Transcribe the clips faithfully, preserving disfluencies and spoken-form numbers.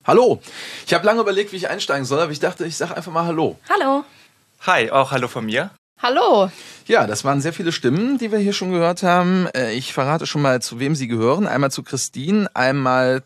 Hallo. Ich habe lange überlegt, wie ich einsteigen soll, aber ich dachte, ich sage einfach mal Hallo. Hallo. Hi, auch Hallo von mir. Hallo. Ja, das waren sehr viele Stimmen, die wir hier schon gehört haben. Ich verrate schon mal, zu wem sie gehören. Einmal zu Christine, einmal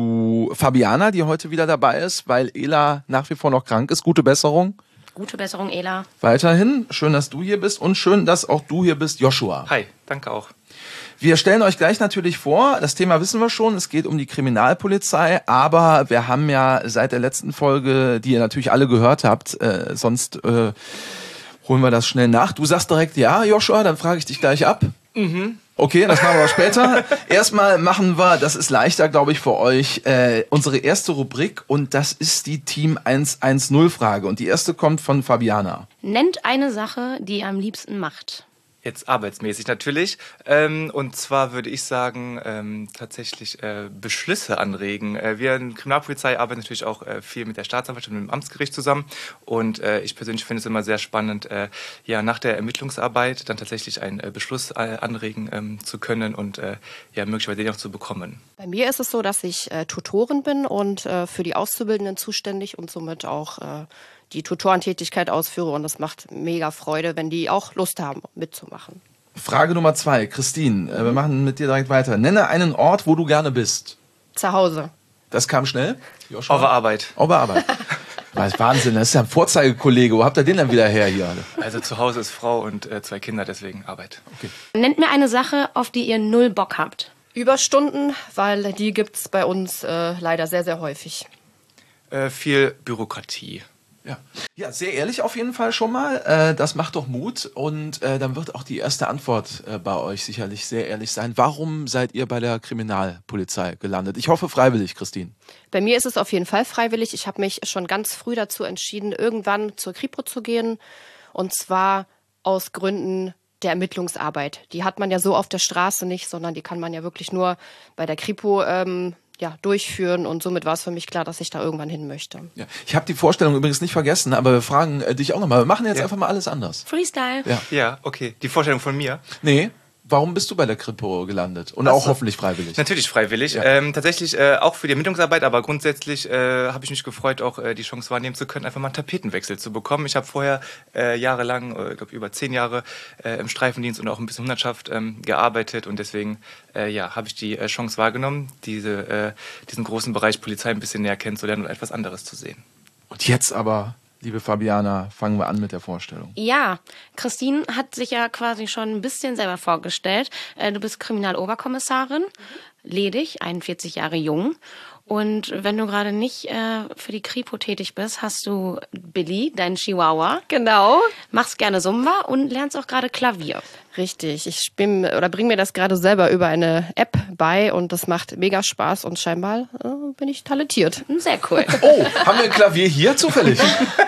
zu Fabiana, die heute wieder dabei ist, weil Ela nach wie vor noch krank ist. Gute Besserung. Gute Besserung, Ela. Weiterhin. Schön, dass du hier bist und schön, dass auch du hier bist, Joshua. Hi, danke auch. Wir stellen euch gleich natürlich vor, das Thema wissen wir schon, es geht um die Kriminalpolizei, aber wir haben ja seit der letzten Folge, die ihr natürlich alle gehört habt, äh, sonst äh, holen wir das schnell nach. Du sagst direkt ja, Joshua, dann frage ich dich gleich ab. Mhm. Okay, das machen wir später. Erstmal machen wir, das ist leichter, glaube ich, für euch, äh, unsere erste Rubrik und das ist die Team eins eins null Frage und die erste kommt von Fabiana. Nennt eine Sache, die ihr am liebsten macht. Jetzt arbeitsmäßig natürlich. Ähm, und zwar würde ich sagen, ähm, tatsächlich äh, Beschlüsse anregen. Äh, wir in der Kriminalpolizei arbeiten natürlich auch äh, viel mit der Staatsanwaltschaft und mit dem Amtsgericht zusammen. Und äh, ich persönlich finde es immer sehr spannend, äh, ja, nach der Ermittlungsarbeit dann tatsächlich einen äh, Beschluss äh, anregen ähm, zu können und äh, ja, möglicherweise den auch zu bekommen. Bei mir ist es so, dass ich äh, Tutorin bin und äh, für die Auszubildenden zuständig und somit auch äh, die Tutorentätigkeit ausführe und es macht mega Freude, wenn die auch Lust haben, mitzumachen. Frage Nummer zwei, Christine, äh, wir machen mit dir direkt weiter. Nenne einen Ort, wo du gerne bist. Zu Hause. Das kam schnell. Joshua? Auf der Arbeit. Auf der Arbeit. Was Wahnsinn, das ist ja ein Vorzeigekollege. Wo habt ihr den denn wieder her hier? Also zu Hause ist Frau und äh, zwei Kinder, deswegen Arbeit. Okay. Nennt mir eine Sache, auf die ihr null Bock habt. Überstunden, weil die gibt es bei uns äh, leider sehr, sehr häufig. Äh, viel Bürokratie. Ja. ja, sehr ehrlich auf jeden Fall schon mal. Äh, das macht doch Mut und äh, dann wird auch die erste Antwort äh, bei euch sicherlich sehr ehrlich sein. Warum seid ihr bei der Kriminalpolizei gelandet? Ich hoffe freiwillig, Christine. Bei mir ist es auf jeden Fall freiwillig. Ich habe mich schon ganz früh dazu entschieden, irgendwann zur Kripo zu gehen und zwar aus Gründen der Ermittlungsarbeit. Die hat man ja so auf der Straße nicht, sondern die kann man ja wirklich nur bei der Kripo ähm, ja, durchführen und somit war es für mich klar, dass ich da irgendwann hin möchte. Ja. Ich habe die Vorstellung übrigens nicht vergessen, aber wir fragen äh, dich auch nochmal. Wir machen jetzt ja. einfach mal alles anders. Freestyle. Ja. Ja, okay. Die Vorstellung von mir? Nee. Warum bist du bei der Kripo gelandet? Und auch so. Hoffentlich freiwillig. Natürlich freiwillig. Ja. Ähm, tatsächlich äh, auch für die Ermittlungsarbeit, aber grundsätzlich äh, habe ich mich gefreut, auch äh, die Chance wahrnehmen zu können, einfach mal einen Tapetenwechsel zu bekommen. Ich habe vorher äh, jahrelang, äh, ich glaube über zehn Jahre äh, im Streifendienst und auch ein bisschen Hundertschaft ähm, gearbeitet und deswegen äh, ja, habe ich die äh, Chance wahrgenommen, diese, äh, diesen großen Bereich Polizei ein bisschen näher kennenzulernen und etwas anderes zu sehen. Und jetzt aber... Liebe Fabiana, fangen wir an mit der Vorstellung. Ja, Christine hat sich ja quasi schon ein bisschen selber vorgestellt. Du bist Kriminaloberkommissarin, mhm. ledig, einundvierzig Jahre jung. Und wenn du gerade nicht äh, für die Kripo tätig bist, hast du Billy, deinen Chihuahua. Genau. Machst gerne Zumba und lernst auch gerade Klavier. Richtig. Ich bin oder bringe mir das gerade selber über eine App bei und das macht mega Spaß und scheinbar äh, bin ich talentiert. Sehr cool. Oh, haben wir ein Klavier hier zufällig?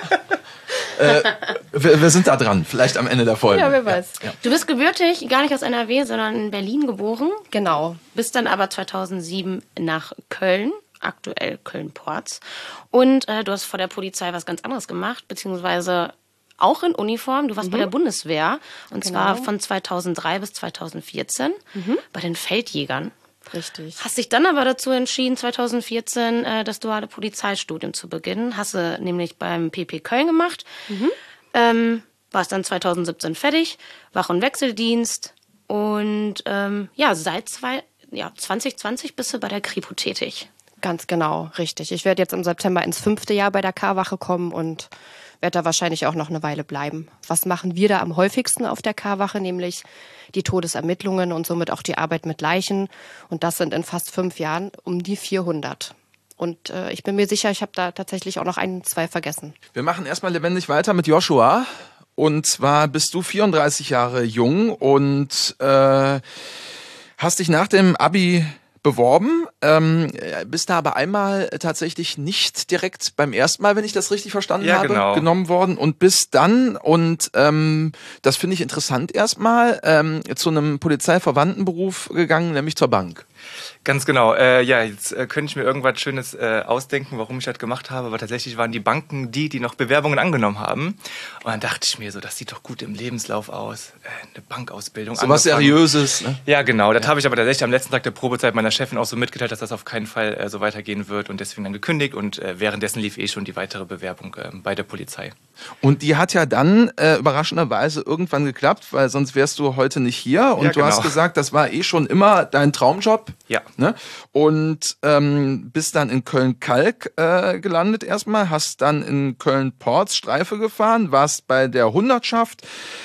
äh, wir, wir sind da dran, vielleicht am Ende der Folge. Ja, wer weiß. Ja, ja. Du bist gebürtig, gar nicht aus N R W, sondern in Berlin geboren. Genau. Bist dann aber zweitausendsieben nach Köln. Aktuell Köln-Porz. Und äh, du hast vor der Polizei was ganz anderes gemacht, beziehungsweise auch in Uniform. Du warst mhm. bei der Bundeswehr und genau. zwar von zweitausenddrei bis zweitausendvierzehn mhm. bei den Feldjägern. Richtig. Hast dich dann aber dazu entschieden, zweitausendvierzehn äh, das duale Polizeistudium zu beginnen. Hast du nämlich beim P P Köln gemacht. Mhm. Ähm, warst dann zweitausendsiebzehn fertig, Wach- und Wechseldienst und ähm, ja, seit zwei, ja, zwanzig zwanzig bist du bei der Kripo tätig. Ganz genau, richtig. Ich werde jetzt im September ins fünfte Jahr bei der K-Wache kommen und werde da wahrscheinlich auch noch eine Weile bleiben. Was machen wir da am häufigsten auf der K-Wache? Nämlich die Todesermittlungen und somit auch die Arbeit mit Leichen. Und das sind in fast fünf Jahren um die vierhundert. Und äh, ich bin mir sicher, ich habe da tatsächlich auch noch ein, zwei vergessen. Wir machen erstmal lebendig weiter mit Joshua. Und zwar bist du vierunddreißig Jahre jung und äh, hast dich nach dem Abi beworben, ähm, bist da aber einmal tatsächlich nicht direkt beim ersten Mal, wenn ich das richtig verstanden ja, habe, genau. genommen worden und bist dann, und ähm, das finde ich interessant erstmal, ähm, zu einem polizeiverwandten Beruf gegangen, nämlich zur Bank. Ganz genau. Äh, ja, jetzt äh, könnte ich mir irgendwas Schönes äh, ausdenken, warum ich das gemacht habe. Aber tatsächlich waren die Banken die, die noch Bewerbungen angenommen haben. Und dann dachte ich mir so, das sieht doch gut im Lebenslauf aus. Äh, eine Bankausbildung. So was Seriöses. Ne? Ja, genau. Das ja. habe ich aber tatsächlich am letzten Tag der Probezeit meiner Chefin auch so mitgeteilt, dass das auf keinen Fall äh, so weitergehen wird. Und deswegen dann gekündigt. Und äh, währenddessen lief eh schon die weitere Bewerbung äh, bei der Polizei. Und die hat ja dann äh, überraschenderweise irgendwann geklappt, weil sonst wärst du heute nicht hier. Und ja, du genau. hast gesagt, das war eh schon immer dein Traumjob. Ja. Ne? Und ähm, bist dann in Köln-Kalk äh, gelandet erstmal, hast dann in Köln-Porz Streife gefahren, warst bei der Hundertschaft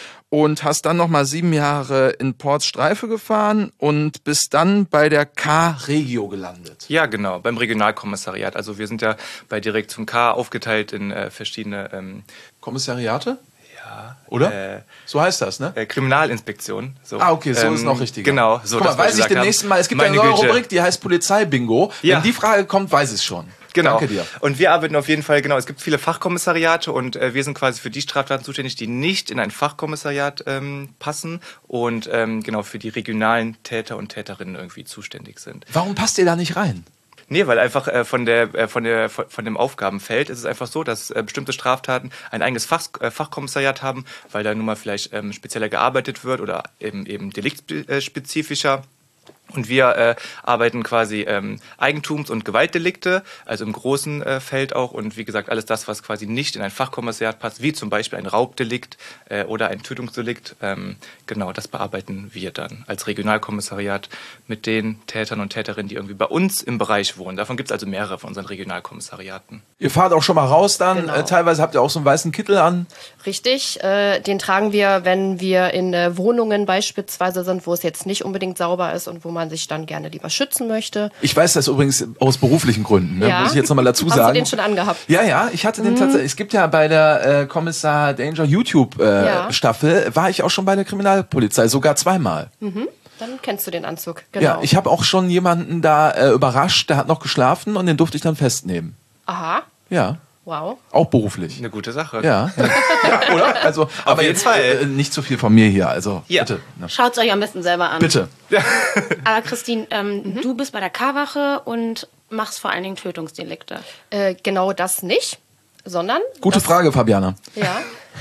und hast dann nochmal sieben Jahre in Porz Streife gefahren und bist dann bei der K-Regio gelandet. Ja, genau, beim Regionalkommissariat. Also wir sind ja bei Direktion K aufgeteilt in äh, verschiedene ähm, Kommissariate? Ja. Oder? Äh, so heißt das, ne? Äh, Kriminalinspektion. So. Ah, okay, so ähm, ist noch richtig. Genau, so. Guck mal, weiß ich demnächst mal, es gibt ja eine neue Rubrik, die heißt Polizeibingo. Ja. Wenn die Frage kommt, weiß ich es schon. Genau. Danke dir. Und wir arbeiten auf jeden Fall, genau, es gibt viele Fachkommissariate und äh, wir sind quasi für die Straftaten zuständig, die nicht in ein Fachkommissariat ähm, passen und ähm, genau für die regionalen Täter und Täterinnen irgendwie zuständig sind. Warum passt ihr da nicht rein? Nee, weil einfach äh, von der äh, von der von dem Aufgabenfeld ist es einfach so, dass äh, bestimmte Straftaten ein eigenes Fach, äh, Fachkommissariat haben, weil da nun mal vielleicht ähm, spezieller gearbeitet wird oder eben eben deliktspezifischer. Und wir äh, arbeiten quasi ähm, Eigentums- und Gewaltdelikte, also im großen äh, Feld auch. Und wie gesagt, alles das, was quasi nicht in ein Fachkommissariat passt, wie zum Beispiel ein Raubdelikt äh, oder ein Tötungsdelikt, ähm, genau, das bearbeiten wir dann als Regionalkommissariat mit den Tätern und Täterinnen, die irgendwie bei uns im Bereich wohnen. Davon gibt es also mehrere von unseren Regionalkommissariaten. Ihr fahrt auch schon mal raus dann, Genau. äh, teilweise habt ihr auch so einen weißen Kittel an. Richtig, äh, den tragen wir, wenn wir in äh, Wohnungen beispielsweise sind, wo es jetzt nicht unbedingt sauber ist und wo man sich dann gerne lieber schützen möchte. Ich weiß das übrigens aus beruflichen Gründen, ne? Ja. Muss ich jetzt nochmal dazu Hast sagen. du den schon angehabt? Ja, ja, ich hatte den tatsächlich. Es gibt ja bei der äh, Kommissar Danger YouTube äh, Ja. Staffel, war ich auch schon bei der Kriminalpolizei, sogar zweimal. Mhm. Dann kennst du den Anzug, genau. Ja, ich habe auch schon jemanden da äh, überrascht, der hat noch geschlafen und den durfte ich dann festnehmen. Aha, Ja, wow. auch beruflich. Eine gute Sache. Ja, ja, oder? Also, aber jeden jetzt Fall. Äh, nicht zu viel von mir hier, also Ja. bitte. Ne? Schaut's euch am besten selber an. Bitte. Aber Christine, ähm, du bist bei der K-Wache und machst vor allen Dingen Tötungsdelikte. Äh, genau das nicht, sondern... Gute das, Frage, Fabiana. Ja.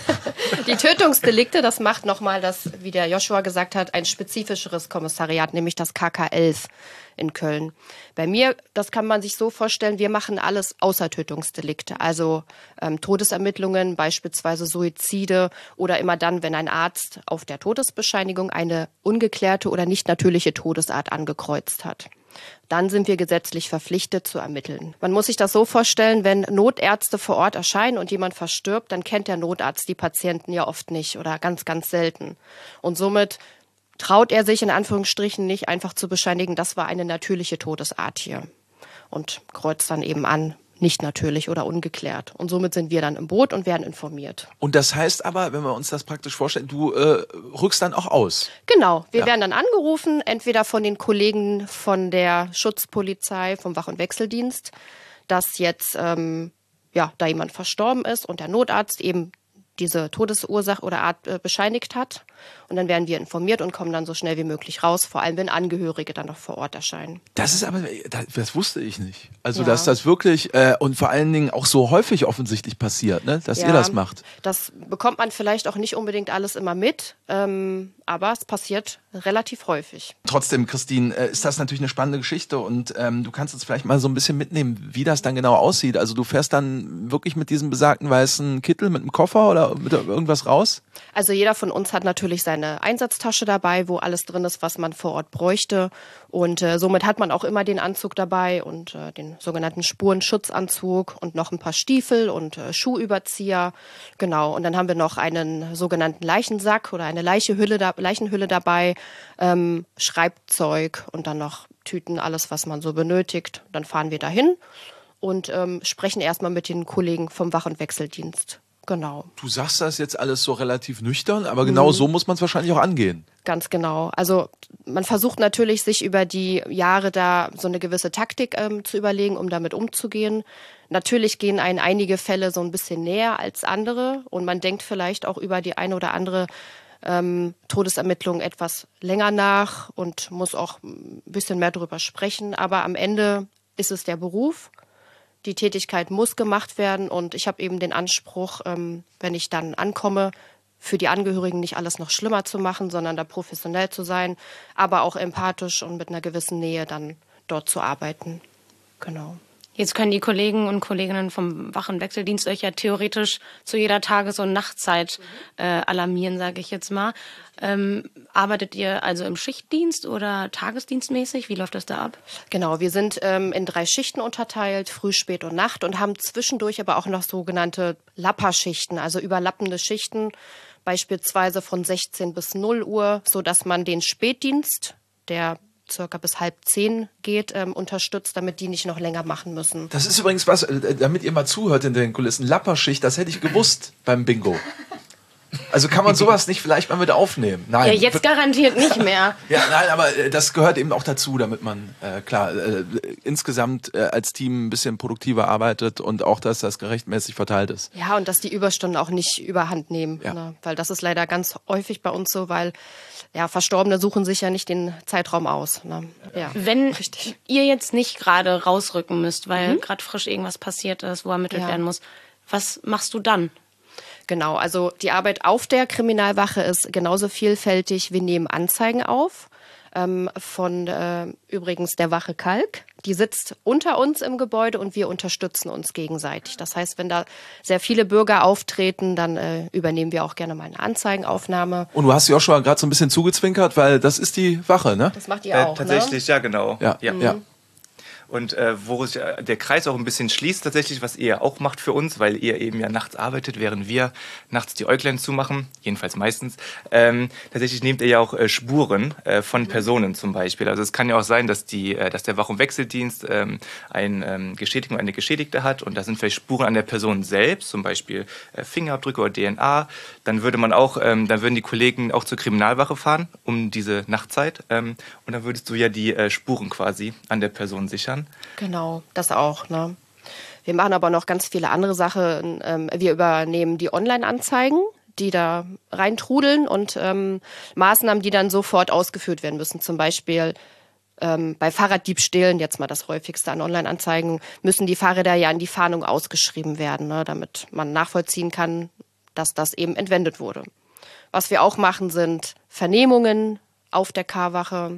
Die Tötungsdelikte, das macht nochmal das, wie der Joshua gesagt hat, ein spezifischeres Kommissariat, nämlich das K K elf in Köln. Bei mir, das kann man sich so vorstellen, wir machen alles außer Tötungsdelikte, also ähm, Todesermittlungen, beispielsweise Suizide oder immer dann, wenn ein Arzt auf der Todesbescheinigung eine ungeklärte oder nicht natürliche Todesart angekreuzt hat. Dann sind wir gesetzlich verpflichtet zu ermitteln. Man muss sich das so vorstellen, wenn Notärzte vor Ort erscheinen und jemand verstirbt, dann kennt der Notarzt die Patienten ja oft nicht oder ganz, ganz selten. Und somit traut er sich in Anführungsstrichen nicht einfach zu bescheinigen, das war eine natürliche Todesart hier. Und kreuzt dann eben an, nicht natürlich oder ungeklärt. Und somit sind wir dann im Boot und werden informiert. Und das heißt aber, wenn wir uns das praktisch vorstellen, du äh, rückst dann auch aus. Genau, wir Ja. werden dann angerufen, entweder von den Kollegen von der Schutzpolizei, vom Wach- und Wechseldienst, dass jetzt ähm, ja, da jemand verstorben ist und der Notarzt eben diese Todesursache oder Art äh, bescheinigt hat. Und dann werden wir informiert und kommen dann so schnell wie möglich raus, vor allem wenn Angehörige dann noch vor Ort erscheinen. Das ist aber, das, das wusste ich nicht. Also, Ja. dass das wirklich äh, und vor allen Dingen auch so häufig offensichtlich passiert, ne? Dass Ja, ihr das macht. Das bekommt man vielleicht auch nicht unbedingt alles immer mit, ähm, aber es passiert relativ häufig. Trotzdem, Christine, äh, ist das natürlich eine spannende Geschichte und ähm, du kannst uns vielleicht mal so ein bisschen mitnehmen, wie das dann genau aussieht. Also du fährst dann wirklich mit diesem besagten weißen Kittel mit einem Koffer oder mit irgendwas raus? Also jeder von uns hat natürlich seine Einsatztasche dabei, wo alles drin ist, was man vor Ort bräuchte. Und äh, somit hat man auch immer den Anzug dabei und äh, den sogenannten Spurenschutzanzug und noch ein paar Stiefel und äh, Schuhüberzieher. Genau. Und dann haben wir noch einen sogenannten Leichensack oder eine Leichehülle da, Leichenhülle dabei, ähm, Schreibzeug und dann noch Tüten, alles, was man so benötigt. Dann fahren wir dahin und ähm, sprechen erstmal mit den Kollegen vom Wach- und Wechseldienst. Genau. Du sagst das jetzt alles so relativ nüchtern, aber genau so muss man es wahrscheinlich auch angehen. Ganz genau. Also man versucht natürlich, sich über die Jahre da so eine gewisse Taktik ähm, zu überlegen, um damit umzugehen. Natürlich gehen einen einige Fälle so ein bisschen näher als andere und man denkt vielleicht auch über die eine oder andere ähm, Todesermittlungen etwas länger nach und muss auch ein bisschen mehr darüber sprechen. Aber am Ende ist es der Beruf. Die Tätigkeit muss gemacht werden und ich habe eben den Anspruch, ähm, wenn ich dann ankomme, für die Angehörigen nicht alles noch schlimmer zu machen, sondern da professionell zu sein, aber auch empathisch und mit einer gewissen Nähe dann dort zu arbeiten. Genau. Jetzt können die Kollegen und Kolleginnen vom Wach- und Wechseldienst euch ja theoretisch zu jeder Tages- und Nachtzeit äh, alarmieren, sage ich jetzt mal. Ähm, arbeitet ihr also im Schichtdienst oder tagesdienstmäßig? Wie läuft das da ab? Genau, wir sind ähm, in drei Schichten unterteilt, Früh, Spät und Nacht und haben zwischendurch aber auch noch sogenannte Lapperschichten, also überlappende Schichten, beispielsweise von sechzehn bis null Uhr, sodass man den Spätdienst, der circa bis halb zehn geht, ähm, unterstützt, damit die nicht noch länger machen müssen. Das ist übrigens was, äh, damit ihr mal zuhört in den Kulissen, Lapperschicht, das hätte ich gewusst beim Bingo. Also kann man sowas nicht vielleicht mal mit aufnehmen? Nein. Ja, jetzt garantiert nicht mehr. Ja, nein, aber äh, das gehört eben auch dazu, damit man, äh, klar, äh, insgesamt äh, als Team ein bisschen produktiver arbeitet und auch, dass das gerechtmäßig verteilt ist. Ja, und dass die Überstunden auch nicht überhand nehmen. Ja. Ne? Weil das ist leider ganz häufig bei uns so, weil ja, Verstorbene suchen sich ja nicht den Zeitraum aus. Ne? Ja. Wenn Richtig. ihr jetzt nicht gerade rausrücken müsst, weil mhm. gerade frisch irgendwas passiert ist, wo ermittelt Ja. werden muss, was machst du dann? Genau, also die Arbeit auf der Kriminalwache ist genauso vielfältig. Wir nehmen Anzeigen auf ähm, von äh, übrigens der Wache Kalk. Die sitzt unter uns im Gebäude und wir unterstützen uns gegenseitig. Das heißt, wenn da sehr viele Bürger auftreten, dann äh, übernehmen wir auch gerne mal eine Anzeigenaufnahme. Und du hast Joshua gerade so ein bisschen zugezwinkert, weil das ist die Wache, ne? Das macht ihr Äh, auch, tatsächlich, ne? ja, genau. Ja, ja. ja. Und äh, wo sich äh, der Kreis auch ein bisschen schließt tatsächlich, was ihr auch macht für uns, weil ihr eben ja nachts arbeitet, während wir nachts die Äuglein zumachen, jedenfalls meistens. Ähm, tatsächlich nehmt ihr ja auch äh, Spuren äh, von Personen zum Beispiel. Also es kann ja auch sein, dass, die, äh, dass der Wach- und Wechseldienst ähm, einen ähm, Geschädigten oder eine Geschädigte hat und da sind vielleicht Spuren an der Person selbst, zum Beispiel äh, Fingerabdrücke oder D N A. Dann würde man auch, ähm, dann würden die Kollegen auch zur Kriminalwache fahren um diese Nachtzeit ähm, und dann würdest du ja die äh, Spuren quasi an der Person sichern. Genau, das auch. Ne? Wir machen aber noch ganz viele andere Sachen. Ähm, wir übernehmen die Online-Anzeigen, die da reintrudeln und ähm, Maßnahmen, die dann sofort ausgeführt werden müssen. Zum Beispiel ähm, bei Fahrraddiebstählen, jetzt mal das häufigste an Online-Anzeigen, müssen die Fahrräder ja in die Fahndung ausgeschrieben werden, ne? Damit man nachvollziehen kann, dass das eben entwendet wurde. Was wir auch machen, sind Vernehmungen auf der K-Wache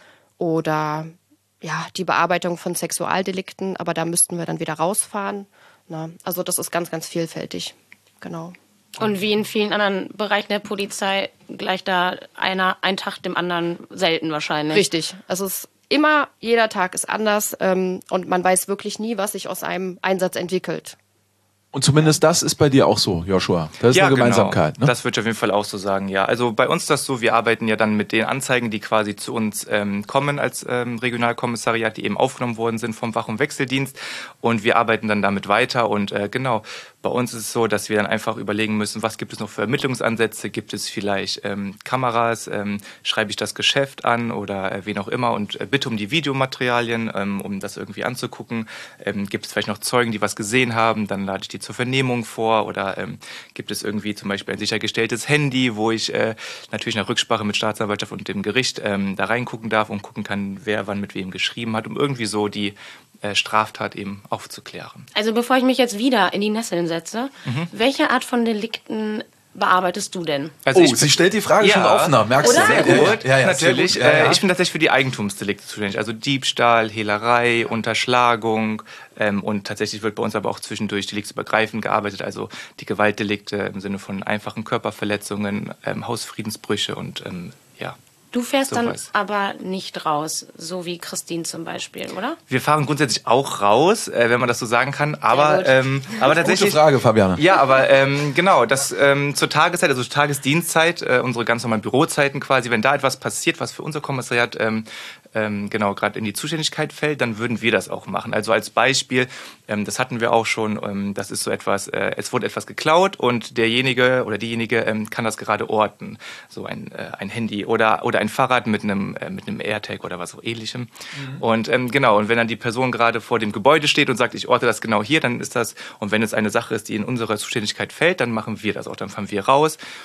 oder ja, die Bearbeitung von Sexualdelikten, aber da müssten wir dann wieder rausfahren. Na, also das ist ganz, ganz vielfältig. Genau. Und wie in vielen anderen Bereichen der Polizei gleicht da einer ein Tag dem anderen selten wahrscheinlich. Richtig. Also es ist immer, jeder Tag ist anders ähm, und man weiß wirklich nie, was sich aus einem Einsatz entwickelt. Und zumindest das ist bei dir auch so, Joshua. Das ist ja, eine Gemeinsamkeit. Genau. Ne? Das würde ich auf jeden Fall auch so sagen, ja. Also bei uns ist das so, wir arbeiten ja dann mit den Anzeigen, die quasi zu uns ähm, kommen als ähm, Regionalkommissariat, die eben aufgenommen worden sind vom Wach- und Wechseldienst. Und wir arbeiten dann damit weiter. Und äh, genau, bei uns ist es so, dass wir dann einfach überlegen müssen, was gibt es noch für Ermittlungsansätze? Gibt es vielleicht ähm, Kameras? Ähm, schreibe ich das Geschäft an oder äh, wen auch immer? Und äh, bitte um die Videomaterialien, ähm, um das irgendwie anzugucken. Ähm, gibt es vielleicht noch Zeugen, die was gesehen haben? Dann lade ich die zur Vernehmung vor oder ähm, gibt es irgendwie zum Beispiel ein sichergestelltes Handy, wo ich äh, natürlich nach Rücksprache mit Staatsanwaltschaft und dem Gericht ähm, da reingucken darf und gucken kann, wer wann mit wem geschrieben hat, um irgendwie so die äh, Straftat eben aufzuklären. Also bevor ich mich jetzt wieder in die Nesseln setze, mhm. welche Art von Delikten bearbeitest du denn? Also oh, ich, sie stellt die Frage ja, schon offener, merkst oder? du? Sehr gut, ja, ja, natürlich. Sehr gut. Ja, ja. Ich bin tatsächlich für die Eigentumsdelikte zuständig, also Diebstahl, Hehlerei, Unterschlagung ähm, und tatsächlich wird bei uns aber auch zwischendurch deliktsübergreifend gearbeitet, also die Gewaltdelikte im Sinne von einfachen Körperverletzungen, ähm, Hausfriedensbrüche und ähm, ja. Du fährst so dann was. aber nicht raus, so wie Christine zum Beispiel, oder? Wir fahren grundsätzlich auch raus, äh, wenn man das so sagen kann, aber, ähm, aber tatsächlich... Gute Frage, Fabiana. Ja, aber ähm, genau, das ähm, zur Tageszeit, also zur Tagesdienstzeit, äh, unsere ganz normalen Bürozeiten quasi, wenn da etwas passiert, was für unser Kommissariat ähm, ähm, genau gerade in die Zuständigkeit fällt, dann würden wir das auch machen. Also als Beispiel, ähm, das hatten wir auch schon, ähm, das ist so etwas, äh, es wurde etwas geklaut und derjenige oder diejenige ähm, kann das gerade orten, so ein, äh, ein Handy oder, oder ein Fahrrad mit einem, äh, mit einem AirTag oder was auch ähnlichem. Mhm. Und ähm, genau, und wenn dann die Person gerade vor dem Gebäude steht und sagt, ich orte das genau hier, dann ist das, und wenn es eine Sache ist, die in unserer Zuständigkeit fällt, dann machen wir das auch, dann fahren wir raus.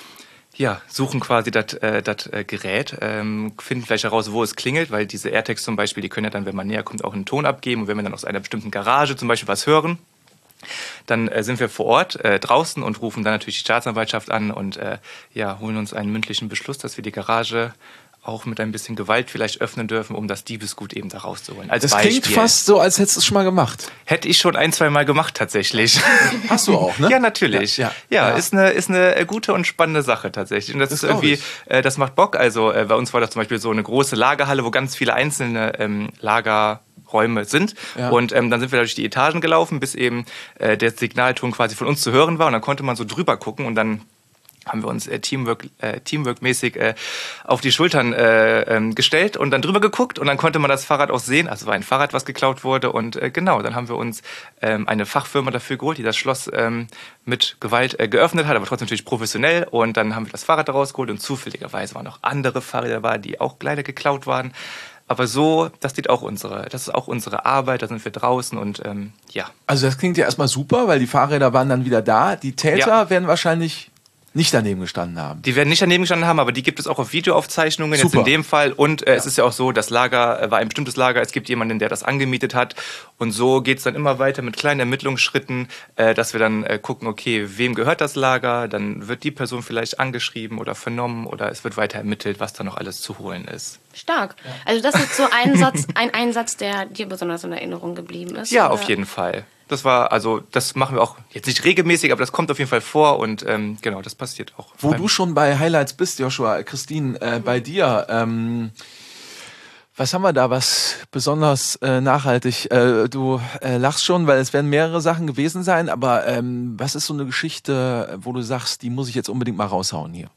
Ja, suchen quasi das äh, das, äh, Gerät, ähm, finden vielleicht heraus, wo es klingelt, weil diese AirTags zum Beispiel, die können ja dann, wenn man näher kommt, auch einen Ton abgeben. Und wenn wir dann aus einer bestimmten Garage zum Beispiel was hören, dann äh, sind wir vor Ort äh, draußen und rufen dann natürlich die Staatsanwaltschaft an und äh, ja, holen uns einen mündlichen Beschluss, dass wir die Garage auch mit ein bisschen Gewalt vielleicht öffnen dürfen, um das Diebesgut eben da rauszuholen. Als Das Beispiel. klingt fast so, als hättest du es schon mal gemacht. Hätte ich schon ein, zwei Mal gemacht tatsächlich. Hast du auch, ne? Ja, natürlich. Ja, Ja, ja, ja, ja. Ist, eine, ist eine gute und spannende Sache tatsächlich. Und das, Das ist glaub irgendwie, ich. äh, das macht Bock. Also äh, bei uns war das zum Beispiel so eine große Lagerhalle, wo ganz viele einzelne ähm, Lagerräume sind. Ja. Und ähm, dann sind wir durch die Etagen gelaufen, bis eben äh, der Signalton quasi von uns zu hören war. Und dann konnte man so drüber gucken und dann haben wir uns äh, Teamwork, äh, Teamwork-mäßig äh, auf die Schultern äh, ähm, gestellt und dann drüber geguckt und dann konnte man das Fahrrad auch sehen. Also war ein Fahrrad, was geklaut wurde und äh, genau, dann haben wir uns ähm, eine Fachfirma dafür geholt, die das Schloss ähm, mit Gewalt äh, geöffnet hat, aber trotzdem natürlich professionell und dann haben wir das Fahrrad daraus geholt und zufälligerweise waren noch andere Fahrräder dabei, die auch leider geklaut waren. Aber so, das sieht auch unsere, das ist auch unsere Arbeit, da sind wir draußen und ähm, ja. Also das klingt ja erstmal super, weil die Fahrräder waren dann wieder da. Die Täter Ja. werden wahrscheinlich nicht daneben gestanden haben. Die werden nicht daneben gestanden haben, aber die gibt es auch auf Videoaufzeichnungen, jetzt Super. in dem Fall. Und äh, es ist ja auch so, das Lager äh, war ein bestimmtes Lager, es gibt jemanden, der das angemietet hat. Und so geht's dann immer weiter mit kleinen Ermittlungsschritten, äh, dass wir dann äh, gucken, okay, wem gehört das Lager? Dann wird die Person vielleicht angeschrieben oder vernommen oder es wird weiter ermittelt, was da noch alles zu holen ist. Stark. Also das ist so ein Satz, ein Einsatz, der dir besonders in Erinnerung geblieben ist. Ja, oder? auf jeden Fall. Das war, also das machen wir auch jetzt nicht regelmäßig, aber das kommt auf jeden Fall vor und ähm, genau, das passiert auch. Wo Beim- du schon bei Highlights bist, Joshua, Christine, äh, bei dir, ähm, was haben wir da, was besonders äh, nachhaltig, äh, du äh, lachst schon, weil es werden mehrere Sachen gewesen sein, aber ähm, was ist so eine Geschichte, wo du sagst, die muss ich jetzt unbedingt mal raushauen hier?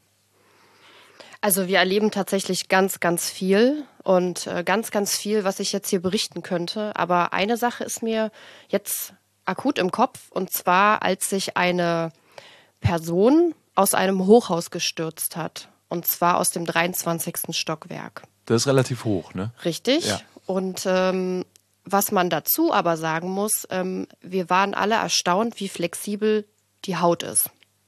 Also wir erleben tatsächlich ganz, ganz viel und äh, ganz, ganz viel, was ich jetzt hier berichten könnte. Aber eine Sache ist mir jetzt akut im Kopf und zwar, als sich eine Person aus einem Hochhaus gestürzt hat und zwar aus dem dreiundzwanzigsten Stockwerk. Das ist relativ hoch, ne? Richtig. Ja. Und ähm, was man dazu aber sagen muss, ähm, wir waren alle erstaunt, wie flexibel die Haut ist.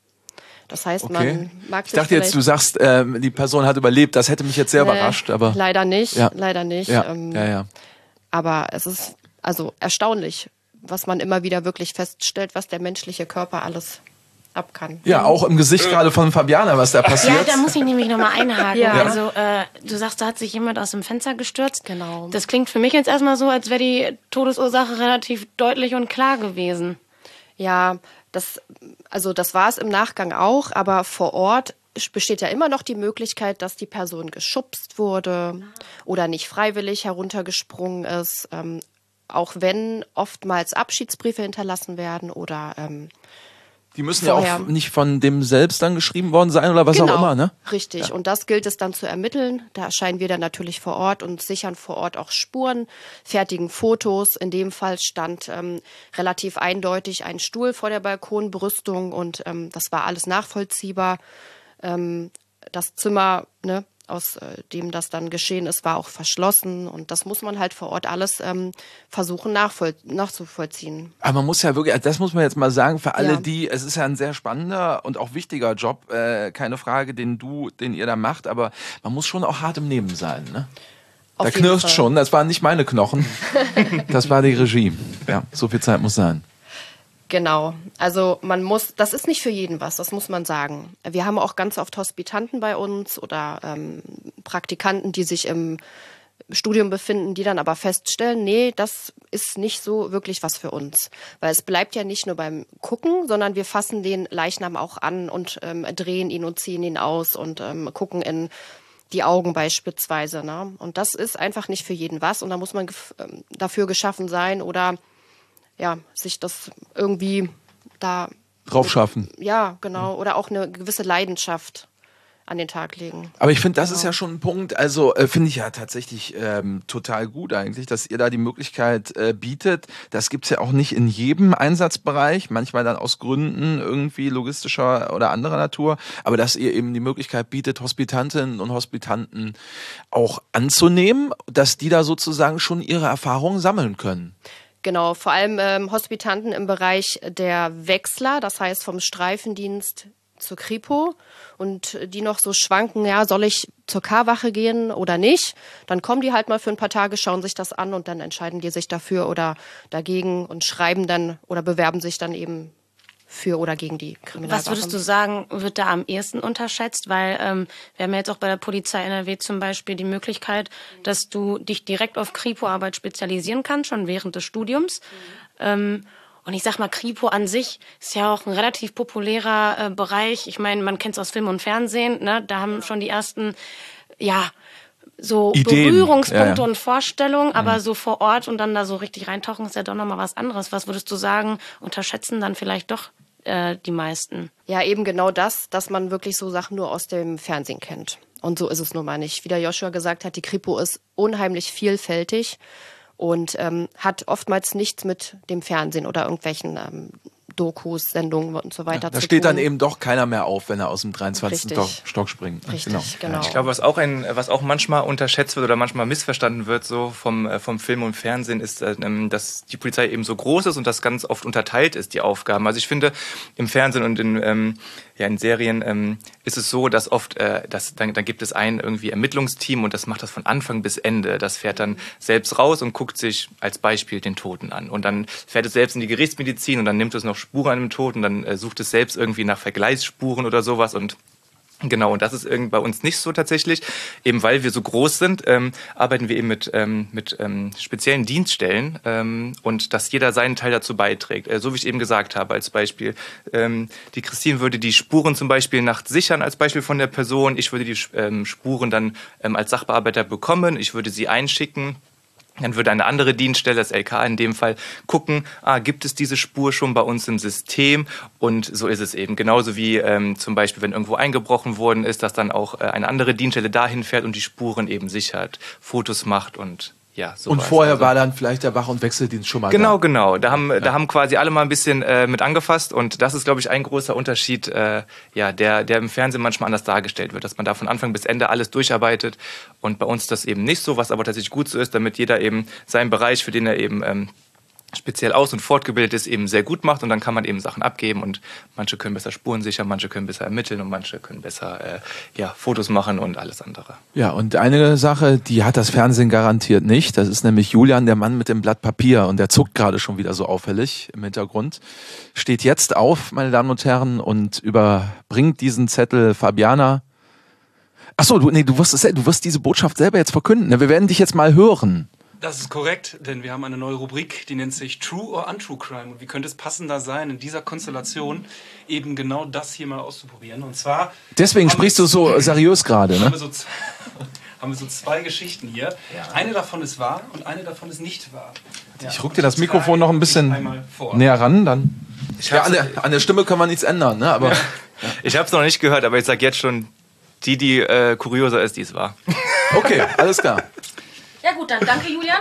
Das heißt, Okay. man mag Ich sich dachte jetzt, du vielleicht- sagst, ähm, die Person hat überlebt. Das hätte mich jetzt sehr Nee, überrascht, aber leider nicht, Ja. leider nicht. ja, Ähm, ja, ja. Aber es ist also erstaunlich, was man immer wieder wirklich feststellt, was der menschliche Körper alles ab kann. Ja, auch im Gesicht gerade von Fabiana, was da Ja, passiert. da muss ich nämlich nochmal einhaken. Ja. Also, äh, du sagst, da hat sich jemand aus dem Fenster gestürzt. Genau. Das klingt für mich jetzt erstmal so, als wäre die Todesursache relativ deutlich und klar gewesen. Ja, das, also das war es im Nachgang auch, aber vor Ort besteht ja immer noch die Möglichkeit, dass die Person geschubst wurde oder nicht freiwillig heruntergesprungen ist, ähm, auch wenn oftmals Abschiedsbriefe hinterlassen werden oder ähm, Die müssen ja auch vorher. nicht von dem selbst dann geschrieben worden sein oder was auch immer, ne? Richtig. Und das gilt es dann zu ermitteln. Da erscheinen wir dann natürlich vor Ort und sichern vor Ort auch Spuren, fertigen Fotos. In dem Fall stand ähm, relativ eindeutig ein Stuhl vor der Balkonbrüstung und ähm, das war alles nachvollziehbar. Ähm, das Zimmer, ne, aus äh, dem das dann geschehen ist, war auch verschlossen und das muss man halt vor Ort alles ähm, versuchen nachvoll nachzuvollziehen. Aber man muss ja wirklich, das muss man jetzt mal sagen, für alle Ja. die, es ist ja ein sehr spannender und auch wichtiger Job, äh, keine Frage, den du, den ihr da macht, aber man muss schon auch hart im Nehmen sein, ne? Auf Da jeden knirscht Fall. schon, das waren nicht meine Knochen, das war die Regie. Ja, so viel Zeit muss sein. Genau. Also man muss, das ist nicht für jeden was, das muss man sagen. Wir haben auch ganz oft Hospitanten bei uns oder ähm, Praktikanten, die sich im Studium befinden, die dann aber feststellen, nee, das ist nicht so wirklich was für uns. Weil es bleibt ja nicht nur beim Gucken, sondern wir fassen den Leichnam auch an und ähm, drehen ihn und ziehen ihn aus und ähm, gucken in die Augen beispielsweise. Ne? Und das ist einfach nicht für jeden was und da muss man gef- ähm, dafür geschaffen sein oder ja, sich das irgendwie da, Drauf schaffen. ja, genau, oder auch eine gewisse Leidenschaft an den Tag legen. Aber ich finde, das Genau. ist ja schon ein Punkt, also äh, finde ich ja tatsächlich ähm, total gut eigentlich, dass ihr da die Möglichkeit äh, bietet. Das gibt's ja auch nicht in jedem Einsatzbereich, manchmal dann aus Gründen irgendwie logistischer oder anderer Natur, aber dass ihr eben die Möglichkeit bietet, Hospitantinnen und Hospitanten auch anzunehmen, dass die da sozusagen schon ihre Erfahrungen sammeln können. Genau, vor allem ähm, Hospitanten im Bereich der Wechsler, das heißt vom Streifendienst zur Kripo und die noch so schwanken, ja, soll ich zur K-Wache gehen oder nicht? Dann kommen die halt mal für ein paar Tage, schauen sich das an und dann entscheiden die sich dafür oder dagegen und schreiben dann oder bewerben sich dann eben für oder gegen die Kriminalwache. Was würdest du sagen, wird da am ehesten unterschätzt? Weil ähm, wir haben ja jetzt auch bei der Polizei N R W zum Beispiel die Möglichkeit, dass du dich direkt auf Kripo-Arbeit spezialisieren kannst, schon während des Studiums. Mhm. Ähm, und ich sag mal, Kripo an sich ist ja auch ein relativ populärer äh, Bereich. Ich meine, man kennt es aus Film und Fernsehen, ne? Da haben schon die ersten, ja, so Ideen. Berührungspunkte Ja, ja. und Vorstellungen, aber mhm. so vor Ort und dann da so richtig reintauchen ist ja doch nochmal was anderes. Was würdest du sagen, unterschätzen dann vielleicht doch äh, die meisten? Ja, eben genau das, dass man wirklich so Sachen nur aus dem Fernsehen kennt. Und so ist es nun mal nicht. Wie der Joshua gesagt hat, die Kripo ist unheimlich vielfältig und ähm, hat oftmals nichts mit dem Fernsehen oder irgendwelchen ähm, Dokus, Sendungen und so weiter Ja, da zu steht tun. dann eben doch keiner mehr auf, wenn er aus dem dreiundzwanzigsten Richtig. Stock springt. Richtig, genau. genau. Ich glaube, was auch ein, was auch manchmal unterschätzt wird oder manchmal missverstanden wird, so vom, äh, vom Film und Fernsehen, ist, äh, dass die Polizei eben so groß ist und das ganz oft unterteilt ist, die Aufgaben. Also ich finde, im Fernsehen und in, ähm, ja, in Serien ähm, ist es so, dass oft, äh, dass, dann, dann gibt es ein irgendwie Ermittlungsteam und das macht das von Anfang bis Ende. Das fährt dann selbst raus und guckt sich als Beispiel den Toten an. Und dann fährt es selbst in die Gerichtsmedizin und dann nimmt es noch Spuren an dem Toten, dann äh, sucht es selbst irgendwie nach Vergleichsspuren oder sowas und genau, und das ist irgendwie bei uns nicht so tatsächlich. Eben weil wir so groß sind, ähm, arbeiten wir eben mit, ähm, mit ähm, speziellen Dienststellen ähm, und dass jeder seinen Teil dazu beiträgt. Äh, so wie ich eben gesagt habe, als Beispiel. Ähm, die Christine würde die Spuren zum Beispiel nachts sichern, als Beispiel von der Person. Ich würde die ähm, Spuren dann ähm, als Sachbearbeiter bekommen. Ich würde sie einschicken. Dann würde eine andere Dienststelle, das L K in dem Fall, gucken, ah, gibt es diese Spur schon bei uns im System? Und so ist es eben. Genauso wie ähm, zum Beispiel, wenn irgendwo eingebrochen worden ist, dass dann auch äh, eine andere Dienststelle dahin fährt und die Spuren eben sichert, Fotos macht und ja, sowas. Und vorher also, war dann vielleicht der Wach- und Wechseldienst schon mal Genau, da. genau. Da haben, Ja. da haben quasi alle mal ein bisschen äh, mit angefasst und das ist, glaube ich, ein großer Unterschied, äh, ja, der, der im Fernsehen manchmal anders dargestellt wird, dass man da von Anfang bis Ende alles durcharbeitet und bei uns das eben nicht so, was aber tatsächlich gut so ist, damit jeder eben seinen Bereich, für den er eben ähm, speziell aus- und fortgebildet ist, eben sehr gut macht und dann kann man eben Sachen abgeben und manche können besser Spuren sichern, manche können besser ermitteln und manche können besser äh, ja, Fotos machen und alles andere. Ja, und eine Sache, die hat das Fernsehen garantiert nicht. Das ist nämlich Julian, der Mann mit dem Blatt Papier. Und der zuckt gerade schon wieder so auffällig im Hintergrund. Steht jetzt auf, meine Damen und Herren, und überbringt diesen Zettel Fabiana. Ach so, du, nee, du wirst, es, du wirst diese Botschaft selber jetzt verkünden. Wir werden dich jetzt mal hören. Das ist korrekt, denn wir haben eine neue Rubrik, die nennt sich True or Untrue Crime. Und wie könnte es passender sein, in dieser Konstellation eben genau das hier mal auszuprobieren? Und zwar... Deswegen sprichst du so seriös gerade, haben ne? wir so, z- haben wir so zwei Geschichten hier. Eine davon ist wahr und eine davon ist nicht wahr. Ja, Ich ruck dir das Mikrofon noch ein ich bisschen einmal vor. näher ran, dann... Ich Ja, hab's, an der, an der Stimme kann man nichts ändern, ne? Aber ich hab's noch nicht gehört, aber ich sag jetzt schon, die, die äh, kurioser ist, die es war. okay, alles klar. Ja gut, dann danke Julian.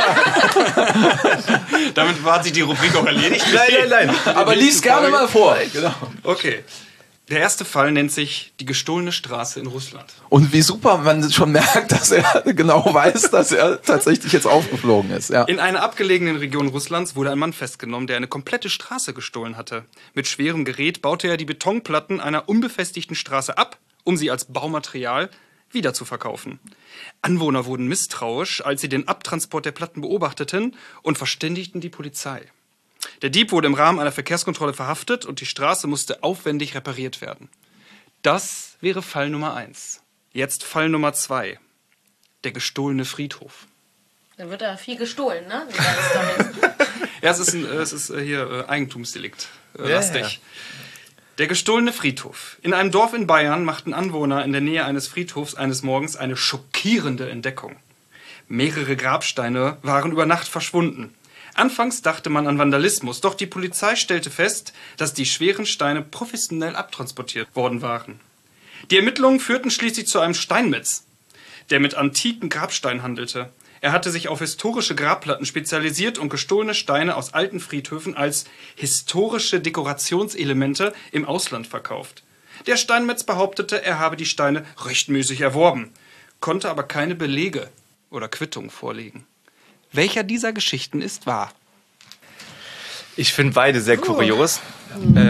Damit hat sich die Rubrik auch erledigt. Nein, nein, nein. Aber lies gerne mal vor. Genau. Okay. Der erste Fall nennt sich die gestohlene Straße in Russland. Und wie super man schon merkt, dass er genau weiß, dass er tatsächlich jetzt aufgeflogen ist. Ja. In einer abgelegenen Region Russlands wurde ein Mann festgenommen, der eine komplette Straße gestohlen hatte. Mit schwerem Gerät baute er die Betonplatten einer unbefestigten Straße ab, um sie als Baumaterial wieder zu verkaufen. Anwohner wurden misstrauisch, als sie den Abtransport der Platten beobachteten und verständigten die Polizei. Der Dieb wurde im Rahmen einer Verkehrskontrolle verhaftet und die Straße musste aufwendig repariert werden. Das wäre Fall Nummer eins. Jetzt Fall Nummer zwei. Der gestohlene Friedhof. Dann wird da viel gestohlen, ne? Wie war das damit? Ja, es ist, ein, es ist hier äh, Eigentumsdelikt. Äh, Ja, lastig. ja. Der gestohlene Friedhof. In einem Dorf in Bayern machten Anwohner in der Nähe eines Friedhofs eines Morgens eine schockierende Entdeckung. Mehrere Grabsteine waren über Nacht verschwunden. Anfangs dachte man an Vandalismus, doch die Polizei stellte fest, dass die schweren Steine professionell abtransportiert worden waren. Die Ermittlungen führten schließlich zu einem Steinmetz, der mit antiken Grabsteinen handelte. Er hatte sich auf historische Grabplatten spezialisiert und gestohlene Steine aus alten Friedhöfen als historische Dekorationselemente im Ausland verkauft. Der Steinmetz behauptete, er habe die Steine rechtmäßig erworben, konnte aber keine Belege oder Quittung vorlegen. Welcher dieser Geschichten ist wahr? Ich finde beide sehr kurios. Ähm,